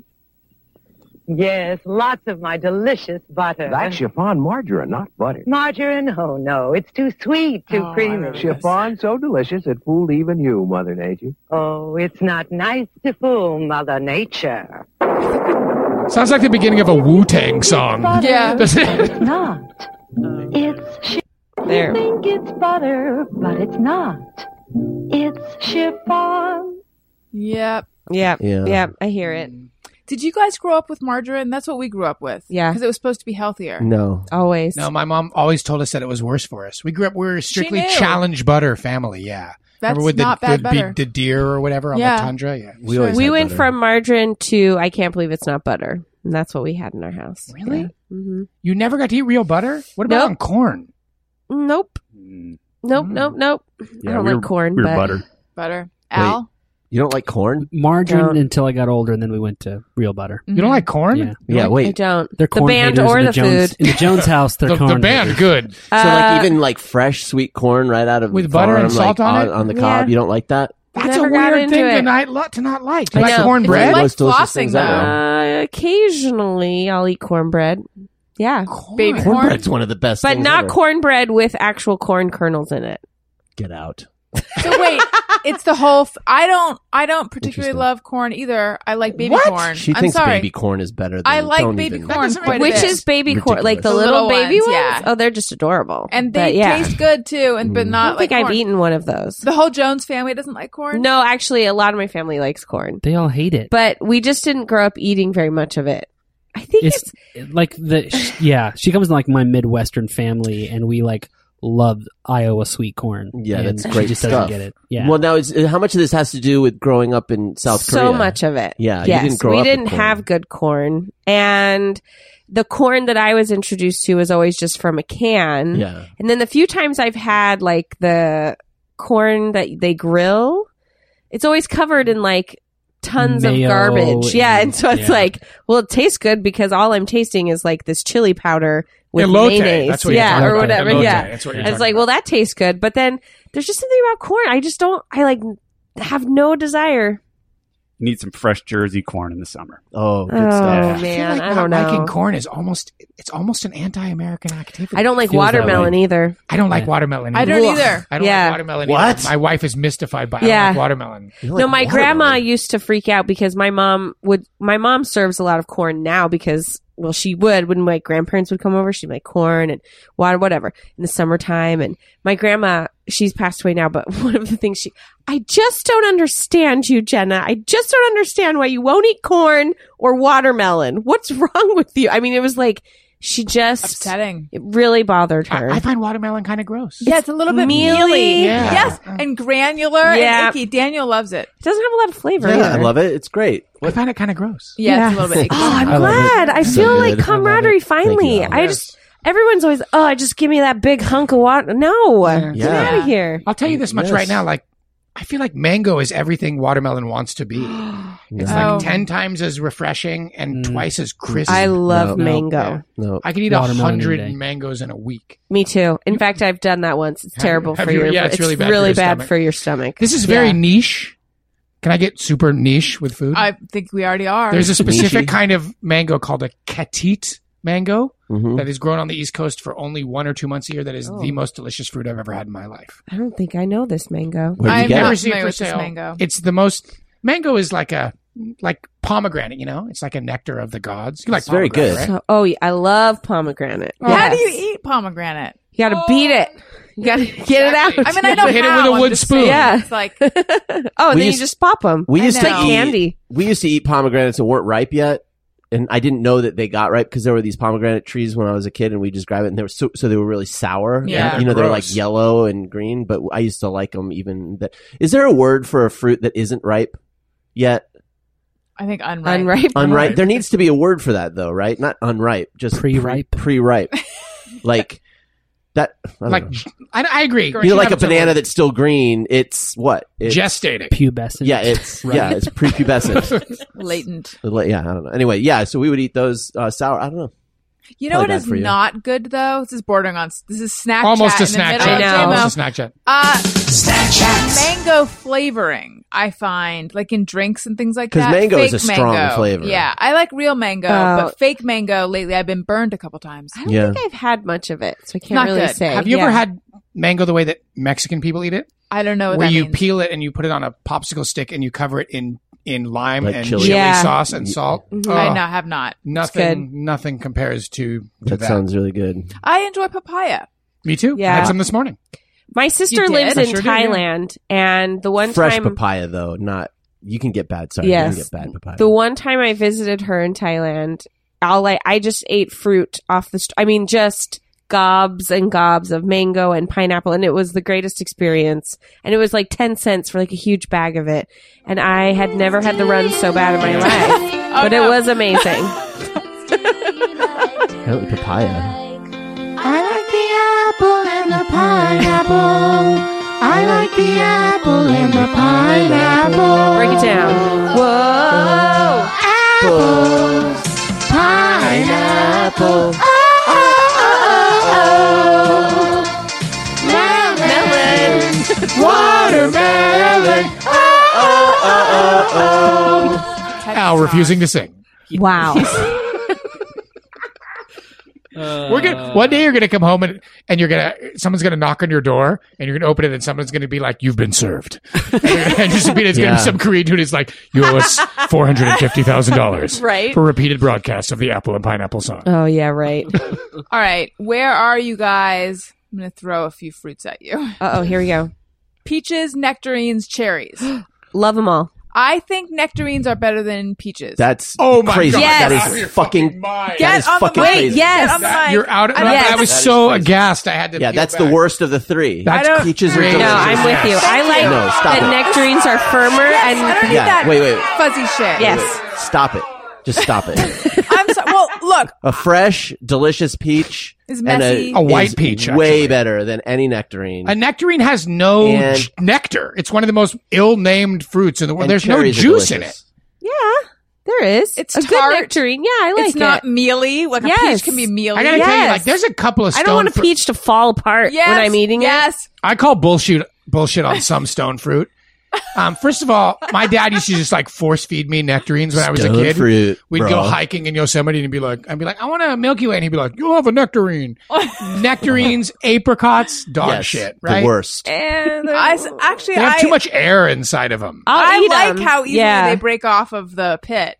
Yes, lots of my delicious butter.
That's chiffon margarine, not butter.
Margarine? Oh, no, it's too sweet, too
Oh, I
creamy.
remember.
Chiffon so delicious it fooled even you, Mother Nature.
Oh, it's not nice to fool Mother Nature.
Sounds like the beginning of a Wu-Tang song.
Yeah.
Does it?
It's not. It's shi-
There.
You think it's butter, but it's not. It's chiffon.
Yep.
Yeah.
Yeah.
Yeah. I hear it.
Did you guys grow up with margarine? That's what we grew up with.
Yeah.
because it was supposed to be healthier.
No.
Always.
No, my mom always told us that it was worse for us. We grew up, we were a strictly
knew.
challenge butter family, yeah.
That's
Remember with
not
the,
bad
the,
butter.
the deer or whatever on
Yeah.
the tundra? Yeah.
We always
we
had
went
butter.
from margarine to I can't believe it's not butter. And that's what we had in our house.
Really?
Yeah. Mm-hmm.
You never got to eat real butter? What about
Nope.
on corn?
Nope.
Mm,
Nope.
Mm.
Nope. Nope. I
Yeah,
don't
we
like
were,
corn,
we were
but
butter.
Butter. Al?
You don't like corn?
Margarine
Don't.
until I got older, and then we went to real butter.
You don't like corn?
Yeah.
Yeah,
I
wait.
don't.
They're
the
corn
band
haters
or
in
the,
Jones,
food.
in the Jones house. They're
The,
corn
the band,
haters.
good.
So like
Uh,
even like fresh sweet corn right out of
With
the
butter
farm,
and salt
like,
on it?
on the
Yeah.
cob. You don't like that?
That's
Never
a
got
weird
into
thing to
it.
not, lo- to not like. Do
I
you like
know.
cornbread?
If you like
Most delicious
flossing,
things
though.
ever.
Uh, occasionally, I'll eat cornbread. Yeah,
Baby corn?
Cornbread's one of the best
but
things
not
ever.
cornbread with actual corn kernels in it.
Get out.
So wait, it's the whole. F- I don't. I don't particularly love corn either. I like baby
What?
corn.
She
I'm
thinks
sorry.
baby corn is better. Than,
I like
don't
baby
even-
corn quite a
Which
bit.
is baby corn? Like the,
The
little,
little
baby
ones,
ones?
yeah.
Oh, they're just adorable.
and
But
they
yeah.
taste good too, and but
I
not
don't
like
think I've
corn.
eaten one of those.
The whole Jones family doesn't like corn.
No, actually, a lot of my family likes corn,
They all hate it.
but we just didn't grow up eating very much of it. I think it's,
It's like the sh- yeah. She comes from like my Midwestern family, and we like love Iowa sweet corn.
Yeah,
and
that's great
She just
stuff.
doesn't get it. Yeah.
Well, now is, how much of this has to do with growing up in South Korea?
so much of it.
Yeah, you
yes,
didn't grow
we
up with
didn't
corn.
have good corn, and the corn that I was introduced to was always just from a can.
Yeah.
And then the few times I've had like the corn that they grill, it's always covered in like tons
Mayo
of garbage. Yeah. And so it's
yeah.
like, well, it tastes good because all I'm tasting is like this chili powder with
Elote.
mayonnaise.
That's what you're
yeah.
talking
Or
about.
whatever.
Elote.
Yeah.
That's what you're
And it's
talking
like, well, that tastes good. But then there's just something about corn. I just don't, I like have no desire.
Need some fresh Jersey corn in the summer.
Oh, good
Oh,
stuff.
I feel
man.
like
I
not
don't know.
liking corn is almost it's almost an anti-American activity.
I don't like
Feels that
watermelon
way.
either.
I don't like
Yeah.
watermelon.
I
Either.
don't either.
I don't
Yeah.
like watermelon.
What?
Either. My wife is mystified by I
Yeah.
don't like watermelon.
You
No,
like
my
watermelon.
grandma used to freak out because my mom would. My mom serves a lot of corn now because, well, she would when my grandparents would come over. She'd make corn and water, whatever, in the summertime. And my grandma, she's passed away now, but one of the things she, I just don't understand you, Jenna. I just don't understand why you won't eat corn or watermelon. What's wrong with you? I mean, it was like she just
Upsetting.
it really bothered her.
I, I find watermelon kind of gross.
Yeah, it's a little bit
mealy.
mealy.
Yeah.
Yes, and granular
Yeah.
and icky. Daniel loves it.
It doesn't have a lot of flavor.
Yeah, I
either.
love it. It's great.
I find it kind of gross.
Yeah, it's a little bit icky.
Oh, I'm
I love it.
glad. I
So
feel like
good. I love
camaraderie
it. Thank
finally.
you, Al.
I
Yes.
just, everyone's always, oh, just give me that big hunk of water. No,
Yeah.
get
Yeah.
out of here.
I'll tell you this much
Yes.
right now. Like, I feel like mango is everything watermelon wants to be. It's
Oh.
like ten times as refreshing and
Mm.
twice as crisp.
I love
No.
mango.
No.
I could eat a
Watermelon
hundred
any day.
mangoes in a week.
Me too. In fact, I've done that once. It's
Have
terrible
you- have
for
you-
your.
yeah, it's really bad for your stomach.
for your stomach.
This is very
Yeah.
niche. Can I get super niche with food?
I think we already are.
There's a specific
Niche-y.
kind of mango called a katit mango
Mhm.
that is grown on the East Coast for only one or two months a year. That is
Oh.
the most delicious fruit I've ever had in my life.
I don't think I know this mango.
Where'd you
I'm
get
not
it?
see it
familiar
for
with this
sale.
mango.
It's the most mango is like a like pomegranate. You know, it's like a nectar of the gods. You like
It's very
pomegranate,
good.
right?
So, oh, yeah, I love pomegranate.
How do
Yes.
you eat pomegranate?
You got to beat it. You got to get it out.
I mean, I know
Hit it
how,
with a
I'm
wood
just
spoon.
saying.
Yeah.
It's like
oh, and
We
then
used-
you just pop them.
We used
I
to
know.
eat
candy.
We used to eat pomegranates that weren't ripe yet, and I didn't know that they got ripe because there were these pomegranate trees when I was a kid, and we just grab it, and they were so, so they were really sour.
Yeah.
And, you know,
They're
they're like
gross.
yellow and green, but I used to like them even. That is there a word for a fruit that isn't ripe yet?
I think unripe.
Unripe.
Unripe. There needs to be a word for that, though, right? Not unripe, just
Pre-ripe?
Pre ripe, like that. I don't
Like
know.
I, I agree.
you know, like a banana that's still green. It's what? It's,
gestating.
Pubescent.
yeah, it's
Right.
yeah, it's prepubescent.
Latent.
Like, yeah, I don't know. Anyway, yeah, so we would eat those uh, sour. I don't know.
You know
Probably
what
bad
is
for you.
not good though? This is bordering on. This is snack
Almost
chat
a
in the
snack
middle
chat.
of
I know.
J M O.
Almost a snack chat.
Uh, mango flavoring, I find, like in drinks and things like
'Cause
that.
mango is
Fake
a strong
mango.
flavor.
Yeah, I like real mango,
Oh.
but fake mango lately I've been burned a couple times.
I don't
Yeah.
think I've had much of it, so I can't
not
really
good.
say.
Have you
Yeah.
ever had mango the way that Mexican people eat it?
I don't know what
Where
that
you
means.
peel it and you put it on a popsicle stick and you cover it in in lime
Like
and
chili.
chili,
Yeah.
sauce and salt.
Mhm.
Oh,
I know, have not.
Nothing, nothing compares to, to
That,
that.
sounds really good.
I enjoy papaya.
Me too.
Yeah.
I had some this morning.
My sister
You did?
lives
I
in
sure did, yeah.
Thailand, and the one
Fresh
time,
papaya, though, not you can get bad. Sorry,
Yes.
you can get bad papaya.
the one time I visited her in Thailand, I'll like I just ate fruit off the. St- I mean, just gobs and gobs of mango and pineapple, and it was the greatest experience. And it was like ten cents for like a huge bag of it, and I had never had the run so bad in my life, but
no.
it was amazing.
I don't like papaya.
I like the apple and the pineapple. I like the apple and the pineapple.
Break it down. Whoa!
Apples, pineapple. Oh, oh, oh, oh. Melon, watermelon. Oh, oh, oh, oh, oh.
Al refusing to sing.
Wow.
We're gonna one day you're gonna come home and, and you're gonna someone's gonna knock on your door and you're gonna open it and someone's gonna be like, "You've been served," and, and just be it's
Yeah.
gonna be some Korean dude who's like, "You owe us four hundred and fifty thousand dollars
Right.
for repeated broadcasts of the Apple and Pineapple song."
Oh, yeah, right.
All right, where are you guys? I'm going to throw a few fruits at you.
Uh-oh, here we go.
Peaches, nectarines, cherries.
Love them all.
I think nectarines are better than peaches.
That's
Oh my
crazy.
God.
Yes.
That
Out of
is
your
fucking.
mind.
That
Get
is
on the
fucking
mic.
crazy.
Yes.
Get on the mic.
You're out. Of,
I
I,
don't-
I was
That is
so
crazy.
aghast. I had to.
Yeah,
peel
that's
back.
the worst of the three.
That's
I don't-
Peaches are
crazy.
delicious.
No, I'm with you. I like
No, stop
that
it.
nectarines are firmer
Yes,
and
I don't need
Yeah,
that
wait, wait.
fuzzy shit.
yes.
Stop it. Just stop it.
I'm so, well, look,
A fresh, delicious peach
Is
and
messy.
a,
A white
is
peach,
way
actually.
better than any nectarine.
A nectarine has no
And-
j- nectar. It's one of the most ill-named fruits in the world.
And
There's no
cherries are
juice in it.
delicious.
Yeah, there is.
It's
a good
tart.
nectarine. Yeah, I like
it's
it.
not mealy. Like a
Yes.
peach can be mealy.
I gotta tell you,
Yes.
like, there's a couple of
I
stone.
don't want a
fru-
peach to fall apart
Yes,
when I'm eating it.
yes.
I call bullshit bullshit on some stone fruit. Um, first of all, my dad used to just like force feed me nectarines when I was a
Stone
kid.
fruit,
We'd
bro.
go hiking in Yosemite and he'd be like, I'd be like, I want a Milky Way, and he'd be like, you'll have a nectarine. Nectarines, apricots, dog
Yes,
shit, right?
The worst.
And they're-
I s- actually,
They have
I,
too much air inside of them.
I'll
I
eat
like
'em.
how easily
yeah.
they break off of the pit.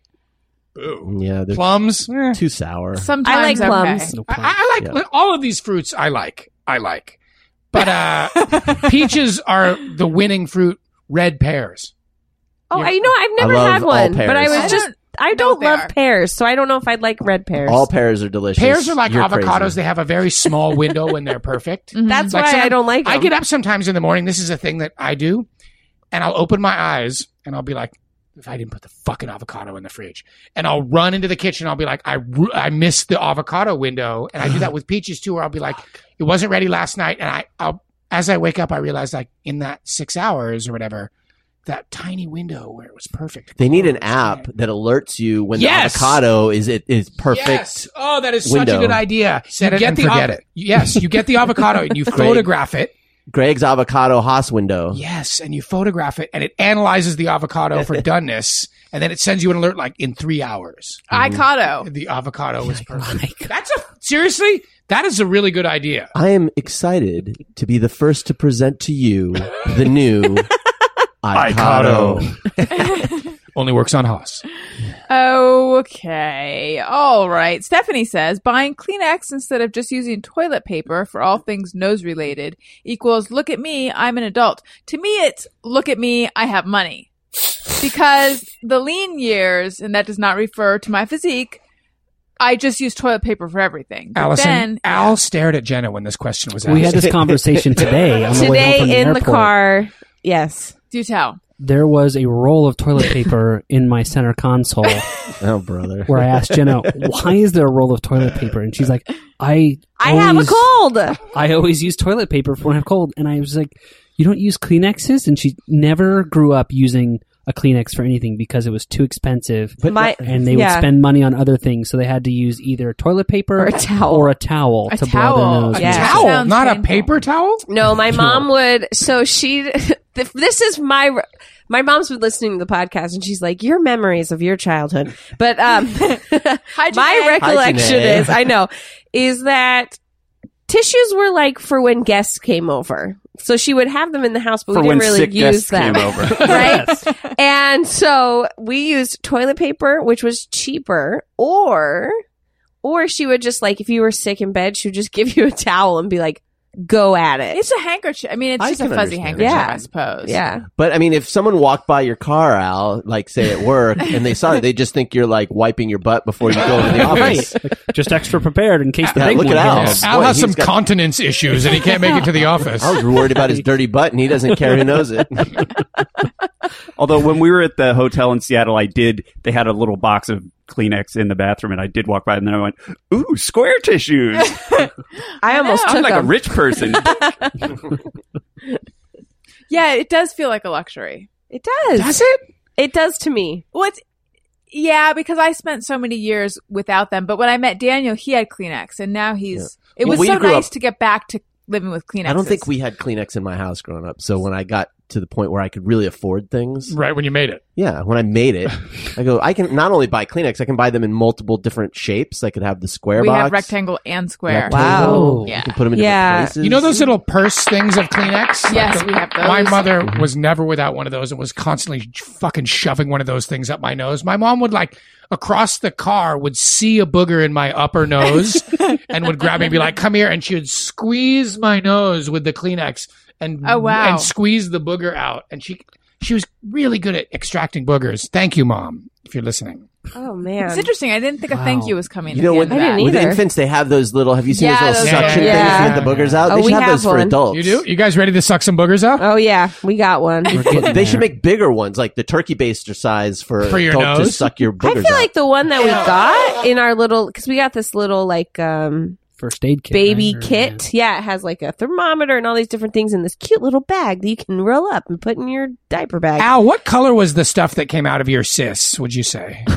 Yeah, they're
Plums, eh.
too sour.
Sometimes
I like
okay.
plums.
No
I,
plums.
I like
Yeah.
all of these fruits. I like, I like, but uh, peaches are the winning fruit. Red pears.
Oh,
Yeah.
I know. I've never
love
had
all
one, but I
pears.
was
I
just.
don't
I
know
don't
what they
love
are.
pears, so I don't know if I'd like red pears.
All pears are delicious.
Pears are like
You're
avocados.
crazy.
They have a very small window when they're perfect.
That's
Like
why
some-
I don't like them.
I get up sometimes in the morning. This is a thing that I do, and I'll open my eyes and I'll be like, if I didn't put the fucking avocado in the fridge, and I'll run into the kitchen. I'll be like, I ru- I missed the avocado window, and I do that with peaches too. Where I'll be like, it wasn't ready last night, and I I'll as I wake up, I realize like in that six hours or whatever, that tiny window where it was perfect.
They need an
Oh,
app
shit.
that alerts you when
Yes!
the avocado is it is perfect.
Yes. Oh, that is such
window.
a good idea.
Set
you
it
get
and
the
forget
av-
it.
Yes, you get the avocado and you
Great.
photograph it.
Greg's avocado Haas window.
Yes, and you photograph it, and it analyzes the avocado for doneness, and then it sends you an alert like in three hours.
Avocado.
The avocado was perfect. That's a seriously. That is a really good idea.
I am excited to be the first to present to you the new avocado.
Only works on Haas.
Okay. All right. Stephanie says buying Kleenex instead of just using toilet paper for all things nose related equals look at me, I'm an adult. To me, it's look at me, I have money. Because the lean years, and that does not refer to my physique, I just use toilet paper for everything. But
Allison,
then,
Al stared at Jenna when this question was asked.
We had this conversation today on the way home
Today
from the
in the
airport.
car. Yes.
do tell.
There was a roll of toilet paper in my center console
Oh, brother.
where I asked Jenna, why is there a roll of toilet paper? And she's like, I
I have a
always-
cold.
I always use toilet paper for when I have cold. And I was like, you don't use Kleenexes? And she never grew up using a Kleenex for anything because it was too expensive.
But my-
and they
yeah.
would spend money on other things. So they had to use either toilet paper
Or a towel.
or a towel
A
to
towel.
blow their nose.
a
Yeah.
with.
towel,
Sounds
not
painful.
a paper towel.
No, my mom would. So she. This is my. My mom's been listening to the podcast, and she's like, "Your memories of your childhood." But um,
Hi,
my
Janae.
recollection
Janae.
is, I know, is that tissues were like for when guests came over. So she would have them in the house, but
For
we
when
didn't really
sick
use
guests
them.
came over.
Right? And so we used toilet paper, which was cheaper, or or she would just like if you were sick in bed, she would just give you a towel and be like, "Go at it."
It's a handkerchief. I mean, it's
I
just a
can
fuzzy
understand
handkerchief,
that.
I suppose.
Yeah.
But I mean, if someone walked by your car, Al, like say at work, and they saw it, they just think you're like wiping your butt before you go into the office.
Right. Just extra prepared in case the
Yeah,
big
look
one
at Al.
hits.
Al
Boy,
has
he's
some
got-
continence issues, and he can't make it to the office.
I was worried about his dirty butt, and he doesn't care who knows it.
Although when we were at the hotel in Seattle, I did. They had a little box of Kleenex in the bathroom, and I did walk by, and then I went, "Ooh, square tissues!"
I almost
know.
took
I'm like
them.
a rich person.
Yeah, it does feel like a luxury.
It does.
Does it?
It does to me.
What? Yeah, because I spent so many years without them. But when I met Daniel, he had Kleenex, and now he's. It
Well,
was
we
so
grew
nice
up-
to get back to living with Kleenexes.
I don't think we had Kleenex in my house growing up. So when I got to the point where I could really afford things,
Right when you made it.
yeah, when I made it, I go, I can not only buy Kleenex, I can buy them in multiple different shapes. I could have the square
we
box.
have rectangle and square.
rectangle.
Wow.
You
Yeah.
can put them in
Yeah.
different places.
You know those little purse things of Kleenex?
Yes,
Like,
we have those.
My mother was never without one of those and was constantly fucking shoving one of those things up my nose. My mom would like across the car would see a booger in my upper nose and would grab me and be like, come here. And she would squeeze my nose with the Kleenex and,
Oh, wow.
and squeeze the booger out. And she, she was really good at extracting boogers. Thank you, Mom, if you're listening.
Oh man.
It's interesting. I didn't think a thank
Wow.
you was coming.
You know,
at
with,
the end of
I
that.
didn't
with
either.
infants, they have those little, have you seen
Yeah,
those little
those
suction
are-
things
yeah.
to get the boogers out?
Oh,
they
we
should have,
have
those for
one.
adults.
You do? You guys ready to suck some boogers out?
Oh yeah, we got one.
We're getting
They
there.
should make bigger ones, like the turkey baster size for,
For your
adult to
nose?
suck your
I
boogers
feel
out.
like the one that we got in our little, because we got this little like um
first aid kit.
baby
right? Or-
kit. Yeah, it has like a thermometer and all these different things in this cute little bag that you can roll up and put in your diaper bag.
Al, what color was the stuff that came out of your cis, would you say?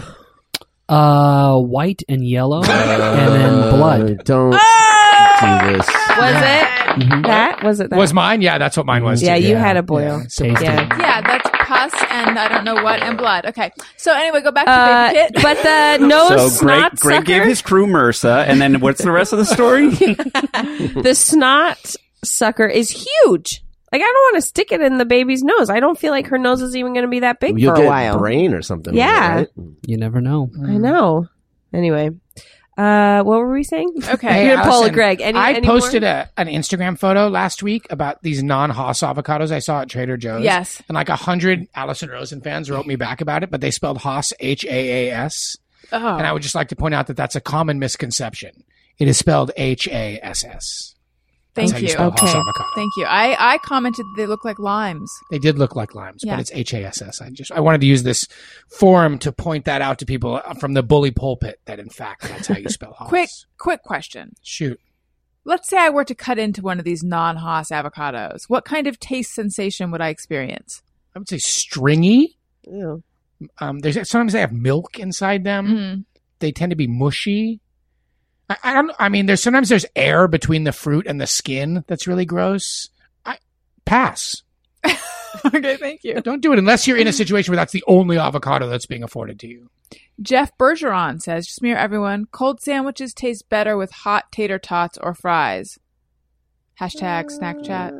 Uh, white and yellow, and then blood.
Uh, don't do this.
Was it
Mhm.
that? Was it that?
Was mine? Yeah, that's what mine was.
yeah,
too.
you had a boil.
Tasty.
Yeah.
Yeah, that's pus and I don't know what and blood. Okay, so anyway, go back to
Uh,
baby kit.
but the nose
So Greg,
snot
Greg gave
sucker,
his crew MRSA, and then what's the rest of the story?
the snot sucker is huge. Like I don't want to stick it in the baby's nose. I don't feel like her nose is even going to be that big
You'll
for a
get
while.
brain or something.
Yeah.
Right?
You never know.
I know. Anyway, uh, what were we saying?
Okay.
Hey,
You're Paula
Allison,
Greg. Any,
I
any
posted
more?
a, an Instagram photo last week about these non-Haas avocados I saw at Trader Joe's.
Yes.
And like a hundred Allison Rosen fans wrote me back about it, but they spelled Haas H A A S.
Oh.
And I would just like to point out that that's a common misconception. It is spelled H A S S. That's
Thank
how you
you.
spell Haas
Okay.
avocado.
Thank you. I, I commented that they look like limes.
They did look like limes,
Yeah.
but it's H A S S. I just I wanted to use this forum to point that out to people from the bully pulpit that in fact that's how you spell Haas.
Quick, quick question.
Shoot.
Let's say I were to cut into one of these non-Haas avocados. What kind of taste sensation would I experience?
I would say stringy.
Ew.
Um, there's sometimes they have milk inside them.
Mm.
They tend to be mushy. I, I don't. I mean, there's sometimes there's air between the fruit and the skin that's really gross. I pass.
Okay, thank you.
Don't do it unless you're in a situation where that's the only avocado that's being afforded to you.
Jeff Bergeron says, just mirror everyone, cold sandwiches taste better with hot tater tots or fries. Hashtag snack chat.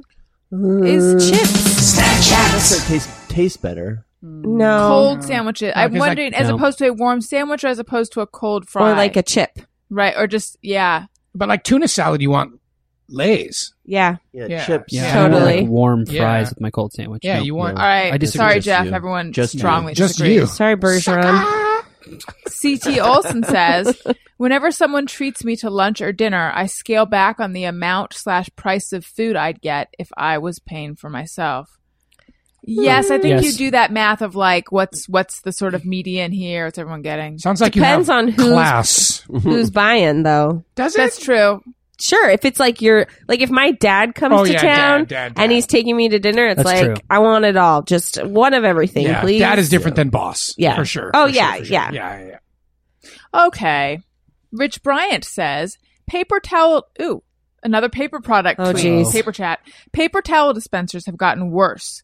Is chips
It tastes tastes better.
No.
cold sandwiches?
No,
I'm
'cause, like,
wondering, as
no.
opposed to a warm sandwich or as opposed to a cold fry?
Or like a chip.
Right, or just, yeah.
But like tuna salad, you want Lay's.
Yeah.
Yeah,
Yeah.
chips.
Yeah,
Totally.
I don't like warm
Yeah.
fries with my cold sandwich.
Yeah,
No.
you want.
No.
All right.
I disagree.
Sorry,
Just
Jeff.
you.
Everyone
Just you.
strongly
Just
disagrees.
you.
Sorry, Bergeron.
C T Olson says, whenever someone treats me to lunch or dinner, I scale back on the amount slash price of food I'd get if I was paying for myself. Yes, I think
Yes.
you do that math of like, what's what's the sort of median here? What's everyone getting?
Sounds like
Depends
you have
on who's-
class.
Who's buying though?
Does it?
That's true.
Sure, if it's like your like if my dad comes
Oh,
to
yeah,
town
dad, dad,
and
dad.
he's taking me to dinner, it's
That's
like
true.
I want it all, just one of everything,
yeah,
please.
Dad is different than boss.
Yeah.
for sure.
Oh,
for sure,
yeah,
for sure.
yeah.
yeah, yeah, yeah.
Okay. Rich Bryant says, paper towel. Ooh, another paper product.
Oh,
tweet.
geez.
Paper chat. Paper towel dispensers have gotten worse.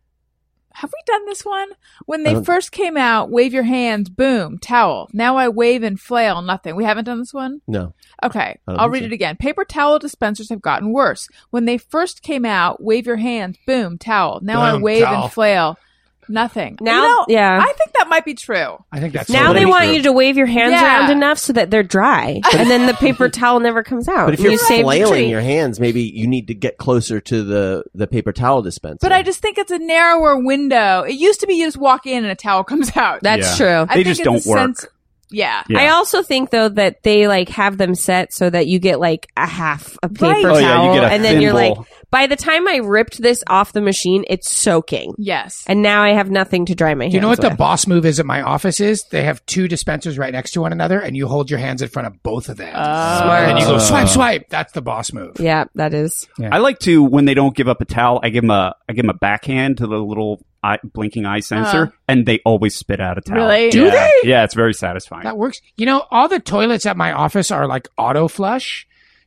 Have we done this one? When
I
they
don't-
first came out, wave your hands, boom, towel. Now I wave and flail, nothing. We haven't done this one?
No.
Okay,
I don't
I'll
think
read
so.
it again. Paper towel dispensers have gotten worse. When they first came out, wave your hands, boom, towel. Now I
Boom,
wave
towel.
and flail, nothing.
Now-
You know,
yeah.
I think that might be true.
I think that's
Now
totally
they want
true.
you to wave your hands
Yeah.
around enough so that they're dry, and then the paper towel never comes out.
But if
and
you're
you save the
flailing
tree.
your hands, maybe you need to get closer to the, the paper towel dispenser.
But I just think it's a narrower window. It used to be you just walk in and a towel comes out.
That's
Yeah.
true.
I
They
think
just
it's
don't
a
work.
sense- yeah.
Yeah.
I also think though that they like have them set so that you get like a half a paper
Right.
towel,
Oh, yeah, you get a
and then you're like,
thimble.
by the time I ripped this off the machine, it's soaking,
Yes.
and now I have nothing to dry my hands.
Do you know what the
with.
boss move is at my office is? They have two dispensers right next to one another, and you hold your hands in front of both of them.
Smart.
And you go swipe, swipe. That's the boss move.
Yeah, that is.
I like to when they don't give up a towel, I give them a I give them a backhand to the little eye, blinking eye sensor,
Uh.
and they always spit out a towel.
Really?
Do
Yeah.
they?
Yeah, it's very satisfying.
That works. You know, all the toilets at my office are like auto flush.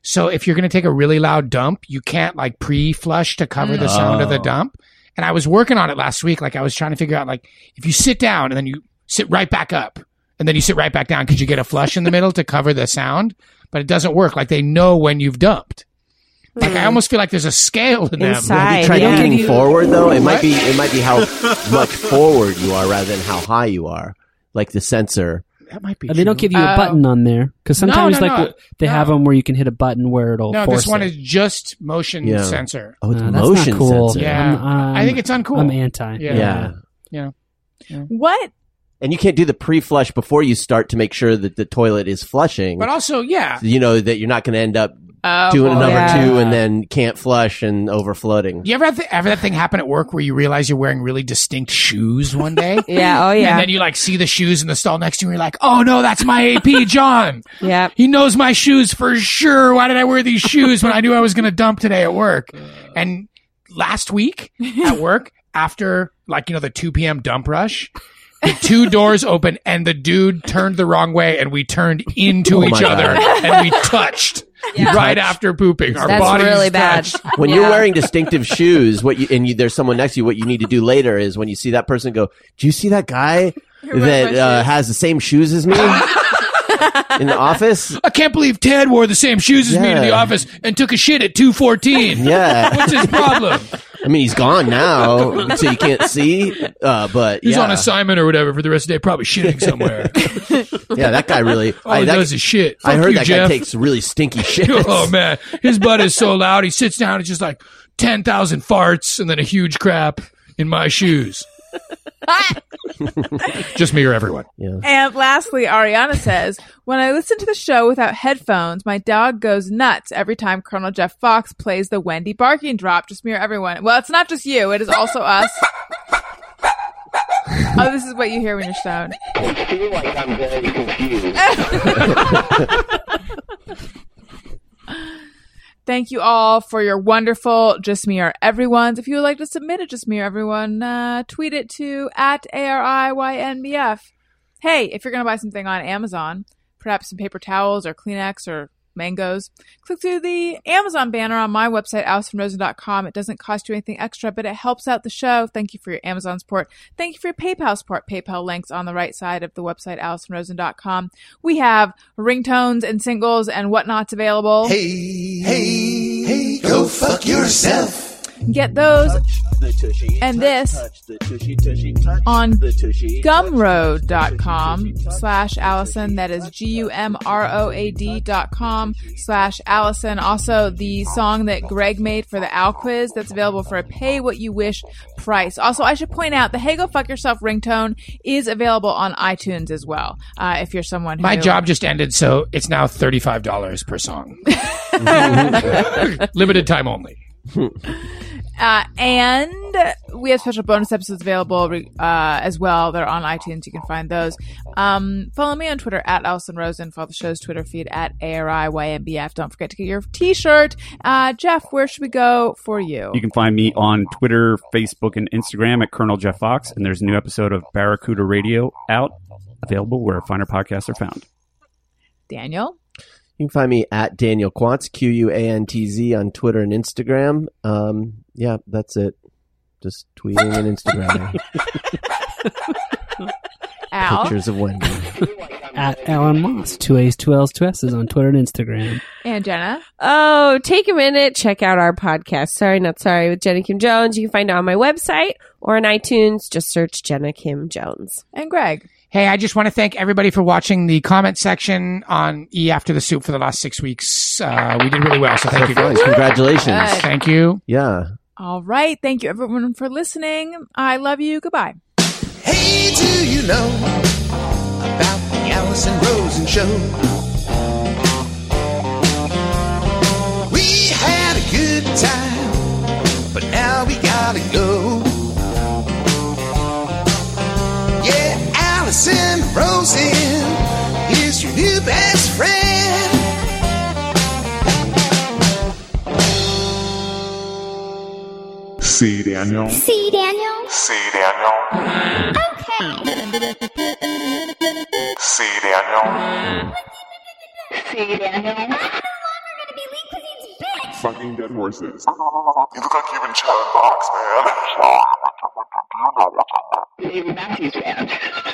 So if you're going to take a really loud dump, you can't like pre-flush to cover the sound of the
Oh.
dump. And I was working on it last week. Like I was trying to figure out, like, if you sit down and then you sit right back up and then you sit right back down, could you get a flush in the middle to cover the sound? But it doesn't work. Like they know when you've dumped. Like I almost feel like there's a scale in them.
Have you tried
yeah.
leaning forward though? It might be it might be how much forward you are rather than how high you are. Like the sensor.
That might be.
Uh, They don't give you a
Oh.
button on there because
No,
sometimes
no,
like
no.
w- they have
No.
them where you can hit a button where it'll
No,
force
this one
it.
is just motion
Yeah.
sensor.
Oh, it's
Uh, that's
motion
not cool.
sensor.
Yeah.
I'm, um,
I think it's uncool.
I'm anti.
Yeah.
Yeah.
Yeah.
What?
And you can't do the pre-flush before you start to make sure that the toilet is flushing.
But also, yeah.
you know that you're not going to end up
Oh,
doing a
boy.
number
Yeah.
two and then can't flush and overflooding.
You ever have th- ever that thing happen at work where you realize you're wearing really distinct shoes one day?
Yeah. Oh, yeah.
And then you like see the shoes in the stall next to you and you're like, oh no, that's my A P, John.
yeah.
He knows my shoes for sure. Why did I wear these shoes when I knew I was going to dump today at work? And last week at work, after like, you know, the two p.m. dump rush, the two doors opened and the dude turned the wrong way and we turned into
Oh
each
my
other
God.
and we touched right after pooping. Our
That's
bodies
really bad.
touched.
When
Yeah.
you're wearing distinctive shoes, what you and you, there's someone next to you, what you need to do later is when you see that person, go, "Do you see that guy
wearing
that
my
uh,
shoes."
has the same shoes as me in the office?"
I can't believe Ted wore the same shoes as me to the
Yeah.
office and took a shit at two fourteen.
Yeah,
What's his problem?
I mean he's gone now, so you can't see. Uh, but
He's
yeah,
on assignment or whatever for the rest of the day, probably shitting somewhere.
yeah, that guy really.
All
I,
he
that-
does is shit.
I
Fuck
heard
you,
that
Jeff.
guy takes really stinky shit.
Oh man, his butt is so loud. He sits down. It's just like ten thousand farts and then a huge crap in my shoes. Just me or everyone.
Yeah.
And lastly, Ariana says, when I listen to the show without headphones, my dog goes nuts every time Colonel Jeff Fox plays the Wendy barking drop. Just me or everyone. Well, it's not just you. It is also us. Oh, this is what you hear when you're stoned.
I feel like I'm very confused.
Thank you all for your wonderful Just Me or Everyone's. If you would like to submit a Just Me or Everyone, uh, tweet it to at A R I Y N B F. Hey, if you're going to buy something on Amazon, perhaps some paper towels or Kleenex or mangoes, click through the Amazon banner on my website, allison rosen dot com. It doesn't cost you anything extra, but it helps out the show. Thank you for your Amazon support. Thank you for your PayPal support. PayPal links on the right side of the website, allison rosen dot com. We have ringtones and singles and whatnots available.
Hey, hey, hey, go fuck yourself.
Get those and this on gumroad dot com slash Allison. That is G U M R O A D dot com slash Allison. Also, the song that Greg made for the Owl Quiz, that's available for a pay what you wish price. Also, I should point out the Hey Go Fuck Yourself ringtone is available on iTunes as well. Uh, if you're someone who...
My job just ended, so it's now thirty-five dollars per song. Limited time only.
Uh, and we have special bonus episodes available uh, as well. They're on iTunes. You can find those. Um, follow me on Twitter at Allison Rosen. Follow the show's Twitter feed at A R I Y N B F. Don't forget to get your t-shirt. Uh, Jeff, where should we go for you?
You can find me on Twitter, Facebook, and Instagram at Colonel Jeff Fox. And there's a new episode of Barracuda Radio out, available where finer podcasts are found.
Daniel?
You can find me at Daniel Quantz, Q U A N T Z, on Twitter and Instagram. Um, yeah, that's it. Just tweeting and Instagramming.
Al?
Pictures of Wendy.
At Alan Moss, two A's, two L's, two S's on Twitter and Instagram.
And Jenna?
Oh, take a minute, check out our podcast, Sorry Not Sorry, with Jenna Kim Jones. You can find it on my website or on iTunes. Just search Jenna Kim Jones.
And Greg?
Hey, I just want to thank everybody for watching the comment section on E After the Soup for the last six weeks. Uh, we did really well, so thank
So
you
fun.
guys.
Congratulations.
Good.
Thank you.
Yeah.
All right. Thank you, everyone, for listening. I love you. Goodbye.
Hey, do you know about the Allison Rosen show? We had a good time, but now we gotta go. Yeah, Allison Rosen is your new best friend.
See, Daniel.
See, Daniel?
See, Daniel.
Okay.
See, Daniel.
See, Daniel? I'm no longer going to be legal.
fucking dead horses. You look like you've been chatting box, man.
Dave Matthews Band.